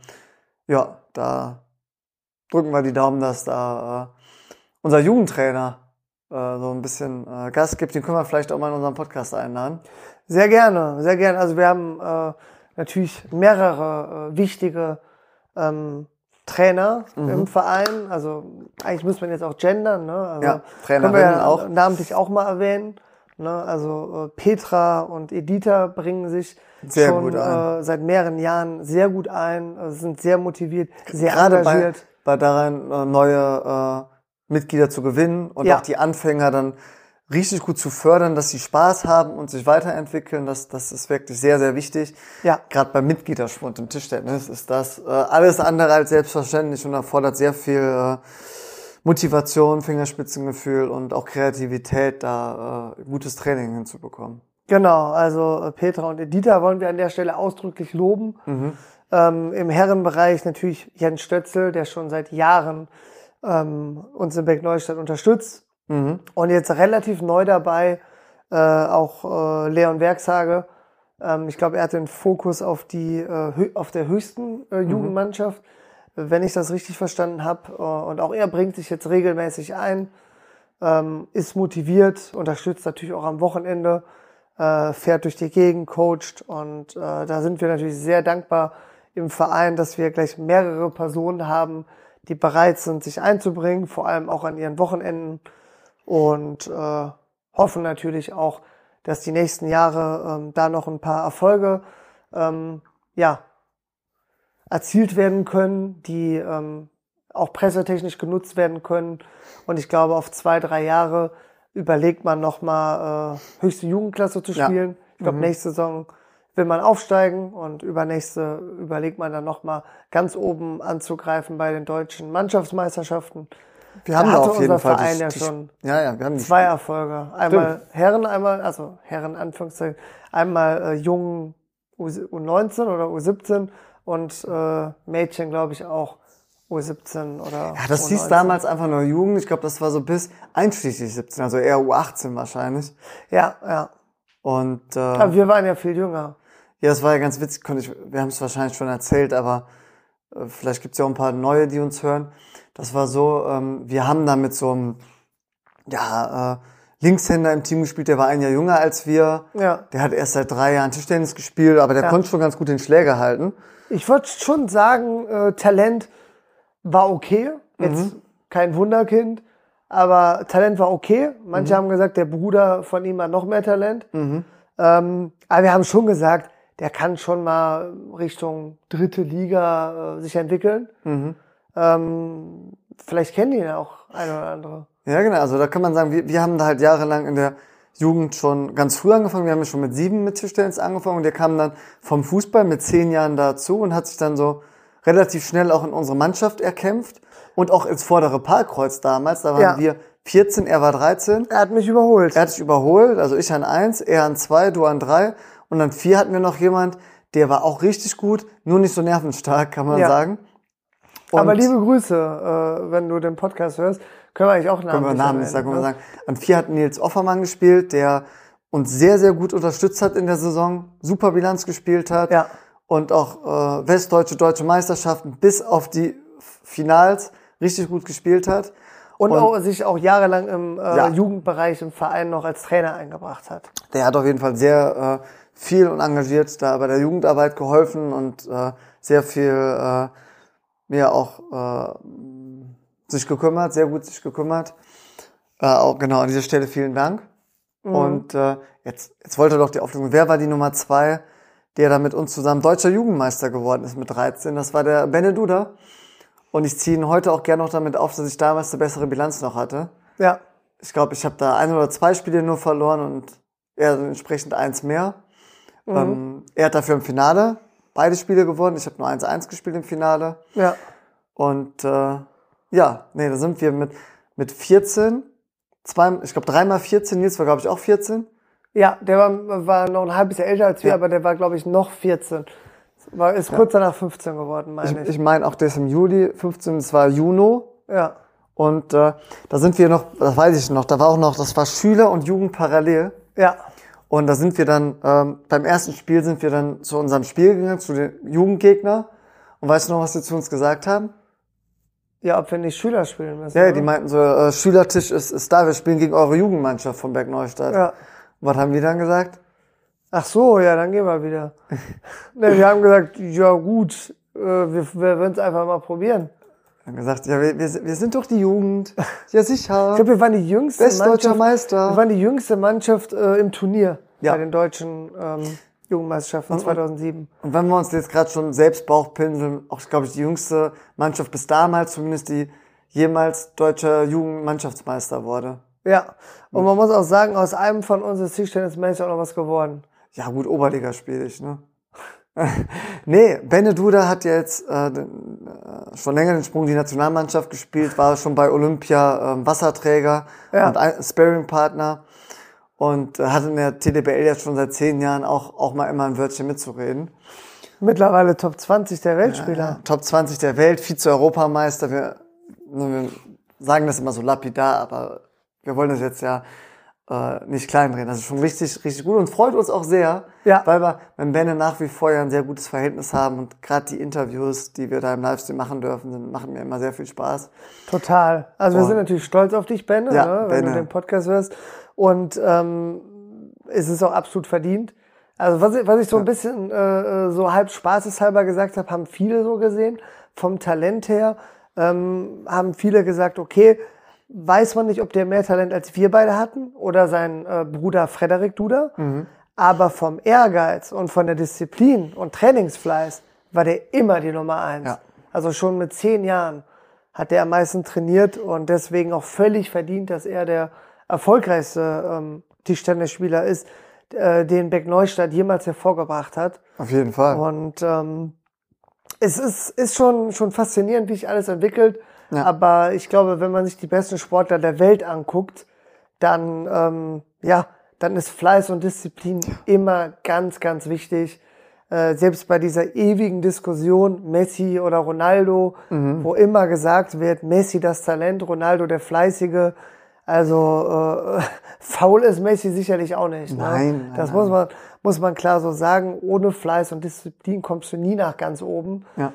Da drücken wir die Daumen, dass da unser Jugendtrainer so ein bisschen Gas gibt. Den können wir vielleicht auch mal in unseren Podcast einladen. Sehr gerne, sehr gerne. Also wir haben natürlich mehrere wichtige Trainer im Verein. Also eigentlich muss man jetzt auch gendern. Ne? Also ja, Trainerinnen können wir ja auch. Namentlich auch mal erwähnen. Ne? Also Petra und Editha bringen sich sehr schon gut ein. Seit mehreren Jahren sehr gut ein, sind sehr motiviert, sehr Gerade engagiert. Bei daran neue Mitglieder zu gewinnen und auch die Anfänger dann richtig gut zu fördern, dass sie Spaß haben und sich weiterentwickeln, das ist wirklich sehr, sehr wichtig. Ja. Gerade beim Mitgliedersport im Tischtennis ist das alles andere als selbstverständlich und erfordert sehr viel Motivation, Fingerspitzengefühl und auch Kreativität, da gutes Training hinzubekommen. Genau, also Petra und Editha wollen wir an der Stelle ausdrücklich loben. Im Herrenbereich natürlich Jens Stötzel, der schon seit Jahren uns in Bergneustadt unterstützt. Und jetzt relativ neu dabei auch Leon Werkshage. Ich glaube, er hat den Fokus auf auf der höchsten Jugendmannschaft, wenn ich das richtig verstanden habe. Und auch er bringt sich jetzt regelmäßig ein, ist motiviert, unterstützt natürlich auch am Wochenende, fährt durch die Gegend, coacht. Und da sind wir natürlich sehr dankbar im Verein, dass wir gleich mehrere Personen haben, die bereit sind, sich einzubringen, vor allem auch an ihren Wochenenden. Und hoffen natürlich auch, dass die nächsten Jahre da noch ein paar Erfolge erzielt werden können, die auch pressetechnisch genutzt werden können. Und ich glaube, auf 2-3 Jahre überlegt man nochmal höchste Jugendklasse zu spielen. Ich glaube, nächste Saison will man aufsteigen und übernächste überlegt man dann nochmal ganz oben anzugreifen bei den deutschen Mannschaftsmeisterschaften. Wir haben da auf jeden Fall Verein ja schon wir haben 2 Erfolge. Einmal Herren, also Herren Anführungszeichen, einmal Jungen U19 oder U17 und Mädchen, glaube ich, auch U17 oder Ja, das U19. hieß damals einfach nur Jugend. Ich glaube, das war so bis einschließlich 17, also eher U18 wahrscheinlich. Ja. Und Aber wir waren ja viel jünger. Ja, das war ja ganz witzig. Wir haben es wahrscheinlich schon erzählt, aber vielleicht gibt's ja auch ein paar neue, die uns hören. Das war so, wir haben da mit so einem Linkshänder im Team gespielt, der war ein Jahr jünger als wir. Ja. Der hat erst seit 3 Jahren Tischtennis gespielt, aber der konnte schon ganz gut den Schläger halten. Ich würde schon sagen, Talent war okay. Jetzt kein Wunderkind, aber Talent war okay. Manche haben gesagt, der Bruder von ihm hat noch mehr Talent. Aber wir haben schon gesagt, der kann schon mal Richtung 3. Liga sich entwickeln. Vielleicht kennen die ihn auch eine oder andere. Ja, genau. Also da kann man sagen, wir haben da halt jahrelang in der Jugend schon ganz früh angefangen. Wir haben ja schon mit 7 mit Tischtennis angefangen und der kam dann vom Fußball mit 10 Jahren dazu und hat sich dann so relativ schnell auch in unsere Mannschaft erkämpft und auch ins vordere Parkkreuz damals. Da waren wir 14, er war 13. Er hat mich überholt. Er hat sich überholt, also ich an 1, er an 2, du an 3 und an 4 hatten wir noch jemand, der war auch richtig gut, nur nicht so nervenstark, kann man sagen. Und aber liebe Grüße, wenn du den Podcast hörst, können wir eigentlich auch Namen sagen. An 4 hat Nils Offermann gespielt, der uns sehr, sehr gut unterstützt hat in der Saison, super Bilanz gespielt hat und auch westdeutsche, deutsche Meisterschaften bis auf die Finals richtig gut gespielt hat. Und auch, sich auch jahrelang im Jugendbereich im Verein noch als Trainer eingebracht hat. Der hat auf jeden Fall sehr viel und engagiert da bei der Jugendarbeit geholfen und sehr viel mir auch sich gekümmert, sehr gut sich gekümmert. Auch genau an dieser Stelle vielen Dank. Und jetzt wollte er doch die Auflösung. Wer war die Nummer 2, der da mit uns zusammen deutscher Jugendmeister geworden ist mit 13? Das war der Benne Duda. Und ich ziehe ihn heute auch gerne noch damit auf, dass ich damals eine bessere Bilanz noch hatte. Ja. Ich glaube, ich habe da 1 oder 2 Spiele nur verloren und er entsprechend 1 mehr. Er hat dafür im Finale beide Spiele gewonnen. Ich habe nur 1-1 gespielt im Finale. Ja. Und da sind wir mit 14, ich glaube 3 mal 14, Nils war glaube ich auch 14. Ja, der war noch ein halbes Jahr älter als wir, aber der war glaube ich noch 14. Ist kurz danach 15 geworden, meine ich. Ich meine auch, der ist im Juli 15, das war Juno. Ja. Und da sind wir noch, das weiß ich noch, das war Schüler und Jugend parallel. Ja. Und da sind wir dann, beim ersten Spiel sind wir dann zu unserem Spiel gegangen, zu den Jugendgegner. Und weißt du noch, was die zu uns gesagt haben? Ja, ob wir nicht Schüler spielen müssen. Ja, die meinten so, Schülertisch ist da, wir spielen gegen eure Jugendmannschaft von Bergneustadt. Ja. Und was haben die dann gesagt? Ach so, ja, dann gehen wir wieder. Ne, wir haben gesagt, ja gut, wir werden es einfach mal probieren. Wir haben gesagt, ja, wir sind doch die Jugend. Ja, sicher. Ich glaube, wir waren die jüngste Westdeutscher Meister. Wir waren die jüngste Mannschaft im Turnier Ja. bei den deutschen Jugendmeisterschaften 2007. Und wenn wir uns jetzt gerade schon selbst Bauchpinseln, auch, glaube ich, die jüngste Mannschaft bis damals, zumindest die jemals deutscher Jugendmannschaftsmeister wurde. Ja, und man muss auch sagen, aus einem von uns ist tischtennismäßig auch noch was geworden. Ja gut, Oberliga spiele ich, ne? Nee, Benne Duda hat ja jetzt schon länger den Sprung die Nationalmannschaft gespielt, war schon bei Olympia Wasserträger und Sparringpartner und hat in der TDBL jetzt schon seit 10 Jahren auch mal immer ein Wörtchen mitzureden. Mittlerweile Top 20 der Weltspieler. Ja, Top 20 der Welt, Vize-Europameister. Wir sagen das immer so lapidar, aber wir wollen das jetzt ja nicht kleinreden. Das ist schon richtig, richtig gut und freut uns auch sehr, weil wir mit Benne nach wie vor ja ein sehr gutes Verhältnis haben und gerade die Interviews, die wir da im Livestream machen dürfen, machen mir immer sehr viel Spaß. Total. Also wir sind natürlich stolz auf dich, Benne, ja, ne, wenn du den Podcast hörst und es ist auch absolut verdient. Also was ich so ein bisschen so halb spaßeshalber gesagt habe, haben viele so gesehen. Vom Talent her haben viele gesagt, okay, weiß man nicht, ob der mehr Talent als wir beide hatten oder sein Bruder Frederik Duda. Aber vom Ehrgeiz und von der Disziplin und Trainingsfleiß war der immer die Nummer 1. Ja. Also schon mit 10 Jahren hat der am meisten trainiert und deswegen auch völlig verdient, dass er der erfolgreichste Tischtennisspieler ist, den Bergneustadt jemals hervorgebracht hat. Auf jeden Fall. Und es ist schon faszinierend, wie sich alles entwickelt. Ja. Aber ich glaube, wenn man sich die besten Sportler der Welt anguckt, dann ist Fleiß und Disziplin immer ganz, ganz wichtig. Selbst bei dieser ewigen Diskussion Messi oder Ronaldo, wo immer gesagt wird, Messi das Talent, Ronaldo der Fleißige. Also faul ist Messi sicherlich auch nicht. Ne? Nein. Das muss man klar so sagen. Ohne Fleiß und Disziplin kommst du nie nach ganz oben. Ja.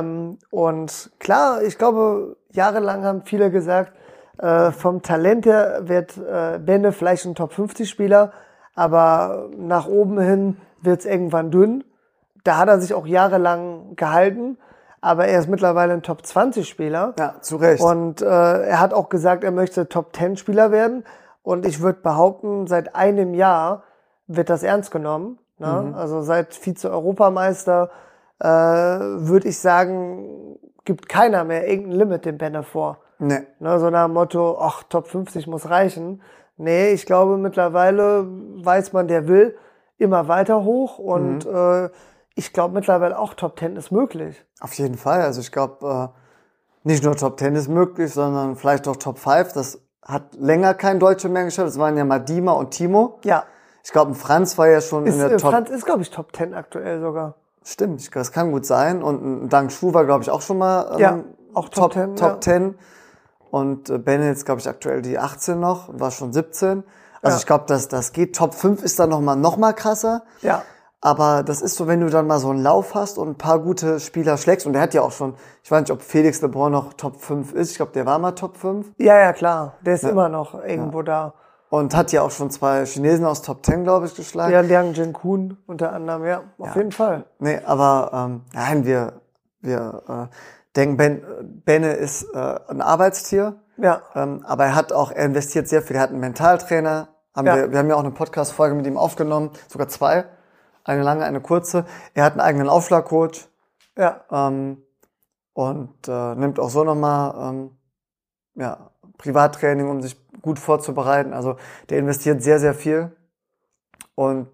Und klar, ich glaube, jahrelang haben viele gesagt, vom Talent her wird Benne vielleicht ein Top-50-Spieler, aber nach oben hin wird's irgendwann dünn. Da hat er sich auch jahrelang gehalten, aber er ist mittlerweile ein Top-20-Spieler. Ja, zu Recht. Und er hat auch gesagt, er möchte Top-10-Spieler werden. Und ich würde behaupten, seit einem Jahr wird das ernst genommen. Ne? Also seit Vize-Europameister würde ich sagen, gibt keiner mehr irgendein Limit dem Benne vor. Nee. Ne, so nach dem Motto, ach, Top 50 muss reichen. Nee, ich glaube, mittlerweile weiß man, der will immer weiter hoch und ich glaube mittlerweile auch Top 10 ist möglich. Auf jeden Fall. Also ich glaube, nicht nur Top 10 ist möglich, sondern vielleicht auch Top 5. Das hat länger kein Deutscher mehr geschafft. Das waren ja mal Dima und Timo. Ja. Ich glaube, Franz war ja schon in der Top... Franz ist, glaube ich, Top 10 aktuell sogar. Stimmt, das kann gut sein. Und Dank Schuh war, glaube ich, auch schon mal auch Top 10. Top 10. Und Benne jetzt, glaube ich, aktuell die 18 noch, war schon 17. Also ich glaube, das geht. Top 5 ist dann noch mal krasser. Ja. Aber das ist so, wenn du dann mal so einen Lauf hast und ein paar gute Spieler schlägst. Und der hat ja auch schon, ich weiß nicht, ob Felix Lebrun noch Top 5 ist. Ich glaube, der war mal Top 5. Ja, klar. Der ist immer noch irgendwo da. Und hat ja auch schon 2 Chinesen aus Top 10, glaube ich, geschlagen. Ja, Liang Jinkun unter anderem, auf jeden Fall. Nee, aber nein, wir wir denken, Benne ist ein Arbeitstier, Ja. aber er investiert sehr viel. Er hat einen Mentaltrainer. Wir haben ja auch eine Podcast-Folge mit ihm aufgenommen, sogar 2. Eine lange, eine kurze. Er hat einen eigenen Aufschlagcoach. Ja. Und nimmt auch so nochmal Privattraining, um sich gut vorzubereiten. Also der investiert sehr, sehr viel. Und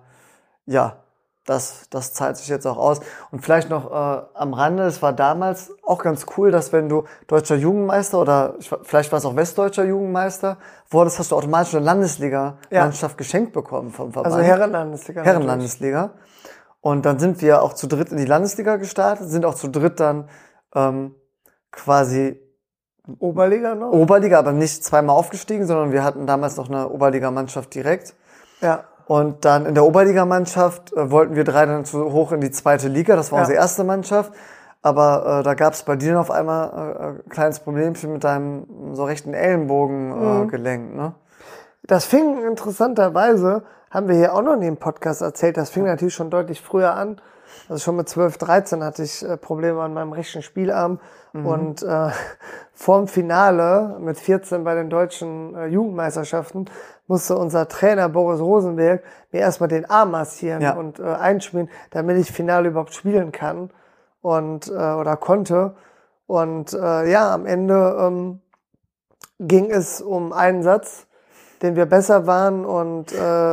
das zahlt sich jetzt auch aus. Und vielleicht noch am Rande, es war damals auch ganz cool, dass wenn du deutscher Jugendmeister oder vielleicht war es auch westdeutscher Jugendmeister wurdest, hast du automatisch eine Landesliga-Mannschaft geschenkt bekommen vom Verband. Also Herrenlandesliga. Herrenlandesliga. Und dann sind wir auch zu dritt in die Landesliga gestartet, sind auch zu dritt dann quasi Oberliga noch? Oberliga, aber nicht zweimal aufgestiegen, sondern wir hatten damals noch eine Oberligamannschaft direkt. Ja. Und dann in der Oberligamannschaft wollten wir 3 dann hoch in die 2. Liga. Das war unsere erste Mannschaft. Aber da gab es bei dir auf einmal ein kleines Problemchen mit deinem so rechten Ellenbogengelenk. Ne? Das fing interessanterweise, haben wir hier auch noch nie im Podcast erzählt, das fing natürlich schon deutlich früher an. Also schon mit 12, 13 hatte ich Probleme an meinem rechten Spielarm. Und vorm Finale mit 14 bei den deutschen Jugendmeisterschaften musste unser Trainer Boris Rosenberg mir erstmal den Arm massieren und einschmieren, damit ich Finale überhaupt spielen kann und oder konnte. Und am Ende ging es um einen Satz, den wir besser waren und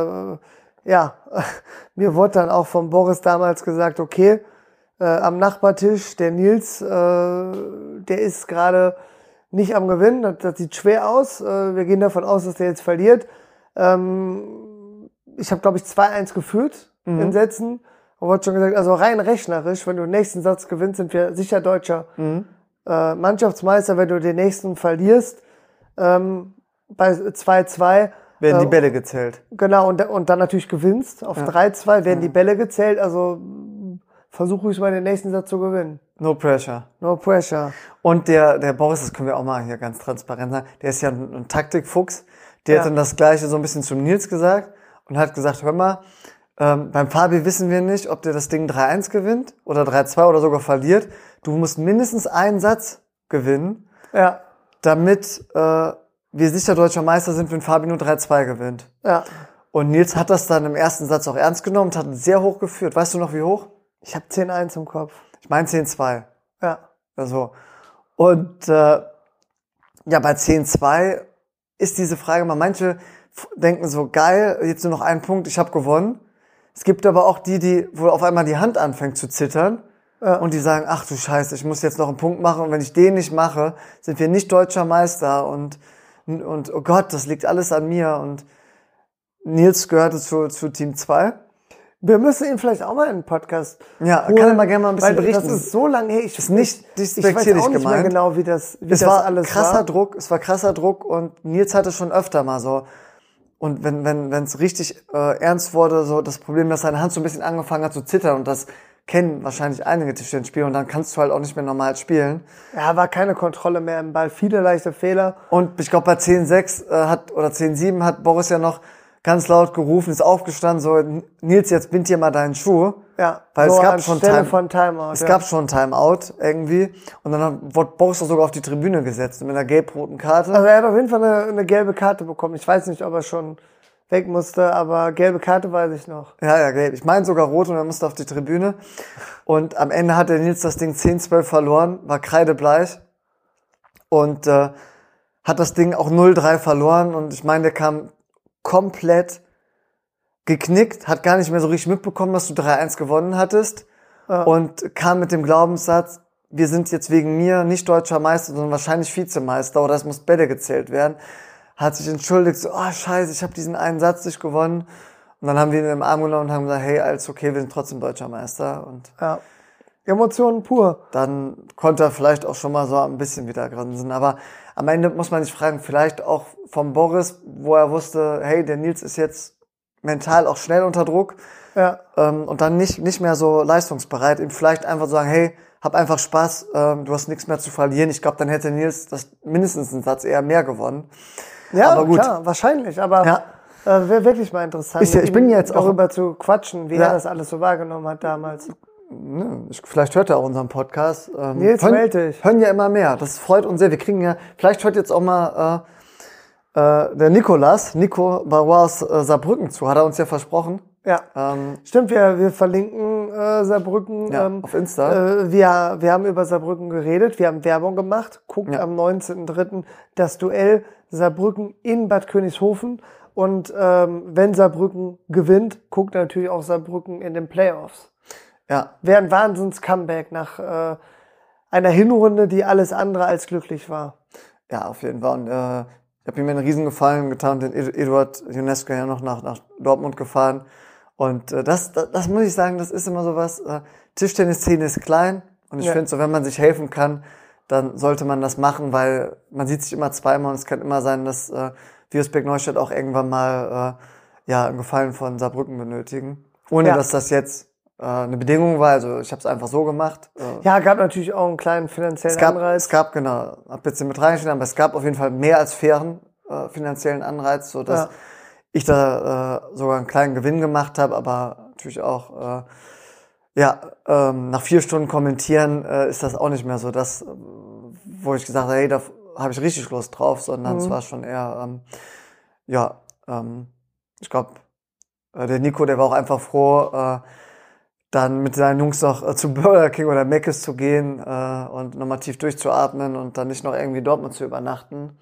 mir wurde dann auch von Boris damals gesagt, okay, am Nachbartisch, der Nils, der ist gerade nicht am Gewinnen, das sieht schwer aus, wir gehen davon aus, dass der jetzt verliert. Ich habe, glaube ich, 2-1 geführt in Sätzen und wurde schon gesagt, also rein rechnerisch, wenn du den nächsten Satz gewinnst, sind wir sicher deutscher Mannschaftsmeister. Wenn du den nächsten verlierst, bei 2-2, werden die Bälle gezählt. Genau, und dann natürlich gewinnst. Auf 3-2 werden die Bälle gezählt, also versuche ich mal den nächsten Satz zu gewinnen. No pressure. No pressure. Und der Boris, das können wir auch mal hier ganz transparent sagen, der ist ja ein Taktikfuchs. Der hat dann das Gleiche so ein bisschen zum Nils gesagt und hat gesagt, hör mal, beim Fabi wissen wir nicht, ob der das Ding 3-1 gewinnt oder 3-2 oder sogar verliert. Du musst mindestens einen Satz gewinnen, damit wir sicher deutscher Meister sind, wenn Fabi nur 3-2 gewinnt. Ja. Und Nils hat das dann im ersten Satz auch ernst genommen und hat sehr hoch geführt. Weißt du noch, wie hoch? Ich habe 10-1 im Kopf. Ich meine 10-2. Ja. Also. Und bei 10-2 ist diese Frage mal, manche denken so, geil, jetzt nur noch einen Punkt, ich habe gewonnen. Es gibt aber auch wo auf einmal die Hand anfängt zu zittern und die sagen, ach du Scheiße, ich muss jetzt noch einen Punkt machen und wenn ich den nicht mache, sind wir nicht deutscher Meister und oh Gott, das liegt alles an mir. Und Nils gehörte zu Team 2. Wir müssen ihn vielleicht auch mal in den Podcast holen, kann er mal gerne mal ein bisschen berichten. Das ist so lange her. Ich weiß auch nicht mehr genau, wie das alles krasser Druck. Es war krasser Druck und Nils hatte schon öfter mal so. Und wenn es richtig ernst wurde, so das Problem, dass seine Hand so ein bisschen angefangen hat zu zittern und das kennen wahrscheinlich einige Tischtennisspieler und dann kannst du halt auch nicht mehr normal spielen. Ja, war keine Kontrolle mehr im Ball, viele leichte Fehler. Und ich glaube bei 10-6 oder 10-7 hat Boris ja noch ganz laut gerufen, ist aufgestanden, so, Nils, jetzt bind dir mal deinen Schuh. Ja, weil so es gab schon Timeout. Es gab schon Timeout irgendwie. Und dann wurde Boris sogar auf die Tribüne gesetzt mit einer gelb-roten Karte. Also er hat auf jeden Fall eine gelbe Karte bekommen. Ich weiß nicht, ob er schon weg musste, aber gelbe Karte weiß ich noch. Ja, gelb. Ich meine sogar rot und er musste auf die Tribüne. Und am Ende hat der Nils das Ding 10-12 verloren, war kreidebleich. Und hat das Ding auch 0-3 verloren. Und ich meine, der kam komplett geknickt, hat gar nicht mehr so richtig mitbekommen, dass du 3-1 gewonnen hattest und kam mit dem Glaubenssatz, wir sind jetzt wegen mir nicht deutscher Meister, sondern wahrscheinlich Vizemeister oder es muss Bälle gezählt werden. Hat sich entschuldigt, so, oh scheiße, ich habe diesen einen Satz nicht gewonnen. Und dann haben wir ihn im Arm genommen und haben gesagt, hey, alles okay, wir sind trotzdem deutscher Meister. Und Emotionen pur. Dann konnte er vielleicht auch schon mal so ein bisschen wieder grinsen. Aber am Ende muss man sich fragen, vielleicht auch vom Boris, wo er wusste, hey, der Nils ist jetzt mental auch schnell unter Druck und dann nicht mehr so leistungsbereit, ihm vielleicht einfach sagen, hey, hab einfach Spaß, du hast nichts mehr zu verlieren. Ich glaube, dann hätte Nils das mindestens einen Satz eher mehr gewonnen. Ja, aber gut. Klar, wahrscheinlich, aber wäre wirklich mal interessant, ich bin jetzt darüber zu quatschen, wie er das alles so wahrgenommen hat damals. vielleicht hört er auch unseren Podcast. Nils, melde dich. Hören ja immer mehr. Das freut uns sehr. Wir kriegen ja, vielleicht hört jetzt auch mal der Nico Barrois aus Saarbrücken zu. Hat er uns ja versprochen. Ja, stimmt, wir verlinken Saarbrücken. Auf Insta. Wir haben über Saarbrücken geredet, wir haben Werbung gemacht. Guckt am 19.03. das Duell Saarbrücken in Bad Königshofen. Und wenn Saarbrücken gewinnt, guckt natürlich auch Saarbrücken in den Playoffs. Ja. Wäre ein Wahnsinns-Comeback nach einer Hinrunde, die alles andere als glücklich war. Ja, auf jeden Fall. Und ich habe ihm einen Riesengefallen getan, den Eduard Ionesco ja noch nach Dortmund gefahren. Und das muss ich sagen, das ist immer sowas. Tischtennisszene ist klein und ich finde so, wenn man sich helfen kann, dann sollte man das machen, weil man sieht sich immer zweimal und es kann immer sein, dass Wiesbeck Neustadt auch irgendwann mal einen Gefallen von Saarbrücken benötigen. Ohne dass das jetzt eine Bedingung war, also ich habe es einfach so gemacht. Gab natürlich auch einen kleinen finanziellen Anreiz. Es gab, genau, hab jetzt mit reingeschrieben, aber es gab auf jeden Fall mehr als fairen finanziellen Anreiz, so dass ich da sogar einen kleinen Gewinn gemacht habe, aber natürlich auch nach 4 Stunden kommentieren ist das auch nicht mehr so das, wo ich gesagt habe, hey, da habe ich richtig Lust drauf, sondern es war schon eher ich glaube, der Nico, der war auch einfach froh, dann mit seinen Jungs noch zu Burger King oder Mc's zu gehen und nochmal tief durchzuatmen und dann nicht noch irgendwie in Dortmund zu übernachten.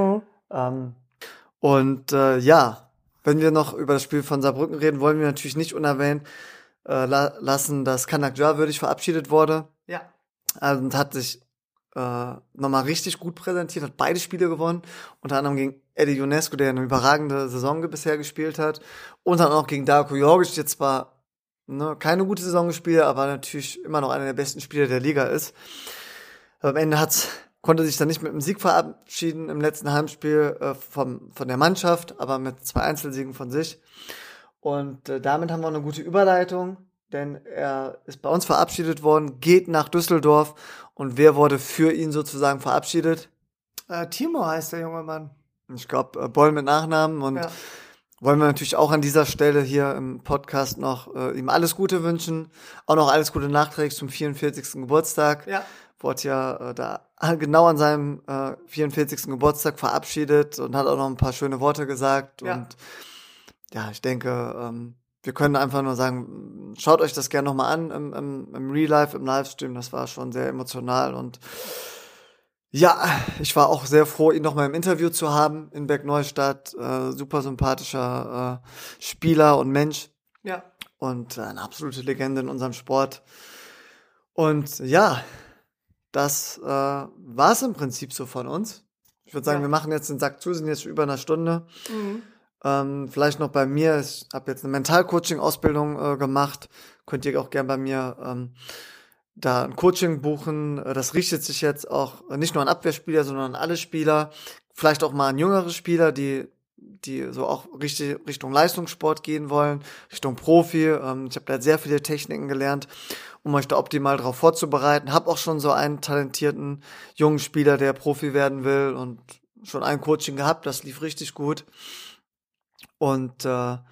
Wenn wir noch über das Spiel von Saarbrücken reden, wollen wir natürlich nicht unerwähnt lassen, dass Kanak würdig verabschiedet wurde. Ja. Und hat sich nochmal richtig gut präsentiert, hat beide Spiele gewonnen, unter anderem gegen Eddie Ionesco, der eine überragende Saison bisher gespielt hat, und dann auch gegen Darko Jorgic, der zwar keine gute Saison gespielt, aber natürlich immer noch einer der besten Spieler der Liga ist. Aber am Ende konnte sich dann nicht mit einem Sieg verabschieden im letzten Heimspiel von der Mannschaft, aber mit 2 Einzelsiegen von sich. Und damit haben wir eine gute Überleitung, denn er ist bei uns verabschiedet worden, geht nach Düsseldorf. Und wer wurde für ihn sozusagen verabschiedet? Timo heißt der junge Mann. Ich glaube, Boll mit Nachnamen. Und wollen wir natürlich auch an dieser Stelle hier im Podcast noch ihm alles Gute wünschen. Auch noch alles Gute nachträglich zum 44. Geburtstag. Ja. Wurde ja da genau an seinem 44. Geburtstag verabschiedet und hat auch noch ein paar schöne Worte gesagt. Ja. Und ja, ich denke, wir können einfach nur sagen, schaut euch das gerne nochmal an im Real Life, im Livestream. Das war schon sehr emotional und ja, ich war auch sehr froh, ihn nochmal im Interview zu haben in Bergneustadt. Super sympathischer Spieler und Mensch. Ja. Und eine absolute Legende in unserem Sport. Und ja, das war's im Prinzip so von uns. Ich würde sagen, wir machen jetzt den Sack zu, sind jetzt schon über 1 Stunde. Vielleicht noch bei mir, ich habe jetzt eine Mentalcoaching-Ausbildung gemacht. Könnt ihr auch gern bei mir da ein Coaching buchen. Das richtet sich jetzt auch nicht nur an Abwehrspieler, sondern an alle Spieler. Vielleicht auch mal an jüngere Spieler, die so auch Richtung Leistungssport gehen wollen, Richtung Profi. Ich habe da sehr viele Techniken gelernt, um euch da optimal darauf vorzubereiten. Hab auch schon so einen talentierten jungen Spieler, der Profi werden will, und schon ein Coaching gehabt. Das lief richtig gut. Und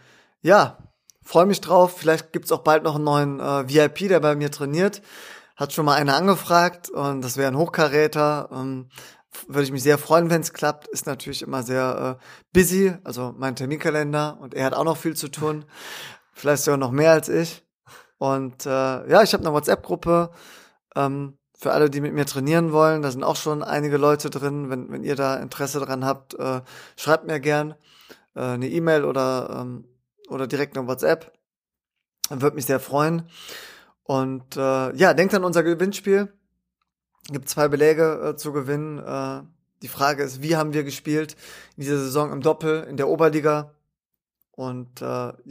freue mich drauf. Vielleicht gibt's auch bald noch einen neuen VIP, der bei mir trainiert. Hat schon mal einer angefragt und das wäre ein Hochkaräter. Würde ich mich sehr freuen, wenn es klappt. Ist natürlich immer sehr busy, also mein Terminkalender, und er hat auch noch viel zu tun. Vielleicht sogar noch mehr als ich. Und ich habe eine WhatsApp-Gruppe für alle, die mit mir trainieren wollen. Da sind auch schon einige Leute drin. Wenn ihr da Interesse dran habt, schreibt mir gern eine E-Mail oder direkt eine WhatsApp. Würde mich sehr freuen. Und denkt an unser Gewinnspiel. Gibt 2 Beläge zu gewinnen. Die Frage ist, wie haben wir gespielt in dieser Saison im Doppel in der Oberliga? Und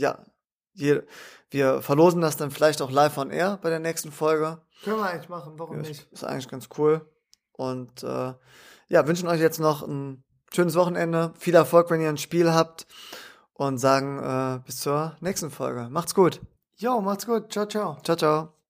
wir verlosen das dann vielleicht auch live on air bei der nächsten Folge. Können wir eigentlich machen, warum nicht? Ist eigentlich ganz cool. Und wünschen euch jetzt noch ein schönes Wochenende. Viel Erfolg, wenn ihr ein Spiel habt. Und sagen bis zur nächsten Folge. Macht's gut. Jo, macht's gut. Ciao, ciao. Ciao, ciao.